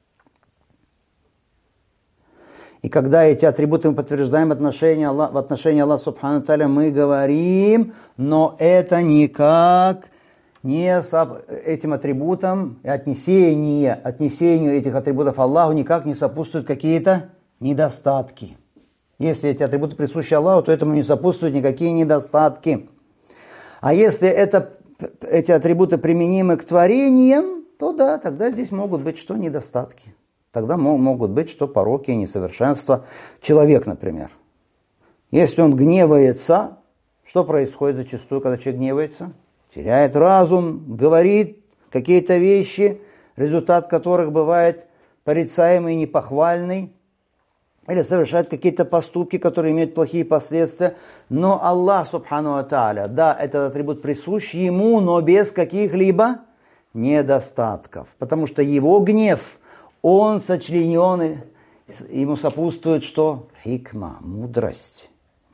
И когда эти атрибуты мы подтверждаем в отношении Аллаха Субхану ва Тааля, мы говорим, но это никак не этим атрибутам, отнесению этих атрибутов Аллаху никак не сопутствуют какие-то недостатки. Если эти атрибуты присущи Аллаху, то этому не сопутствуют никакие недостатки. А если эти атрибуты применимы к творениям, то да, тогда здесь могут быть что недостатки. Тогда могут быть что пороки, несовершенства. Человек, например. Если он гневается, что происходит зачастую, когда человек гневается? Теряет разум, говорит какие-то вещи, результат которых бывает порицаемый, непохвальный. Или совершает какие-то поступки, которые имеют плохие последствия. Но Аллах Субхану ва Тааля, да, этот атрибут присущ ему, но без каких-либо недостатков. Потому что его гнев, он сочленен, ему сопутствует что? Хикма, мудрость.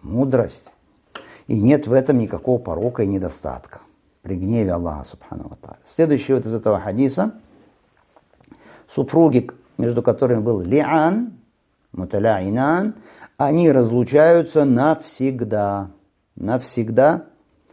И нет в этом никакого порока и недостатка. При гневе Аллаха Субхану ва Тааля. Следующий вот из этого хадиса. Супруги, между которыми был ли'ан, муталя'инан, они разлучаются навсегда. Навсегда.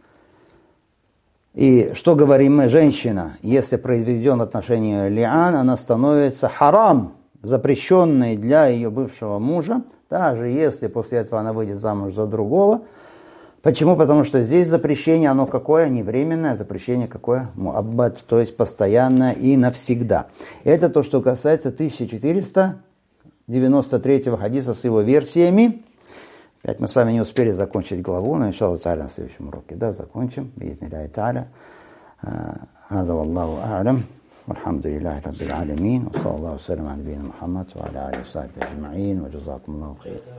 И что говорим мы? Женщина, если произведен в отношении ли'ан, она становится харам, запрещенной для ее бывшего мужа, даже если после этого она выйдет замуж за другого. Почему? Потому что здесь запрещение, оно какое? Не временное, запрещение какое? Муаббад, то есть постоянное и навсегда. Это то, что касается 1493 хадиса с его версиями. Опять мы с вами не успели закончить главу, но иншаллах та'аля на следующем уроке. Да, закончим. Би'изниллахи та'аля. Хаза валлаху а'лам. Вальхамдулиллахи раббил алямин. Ва саллаллаху салям аля набийина Мухаммад ва аля алихи ва сахбихи аджмаин. Ва джазакумуллаху хейр.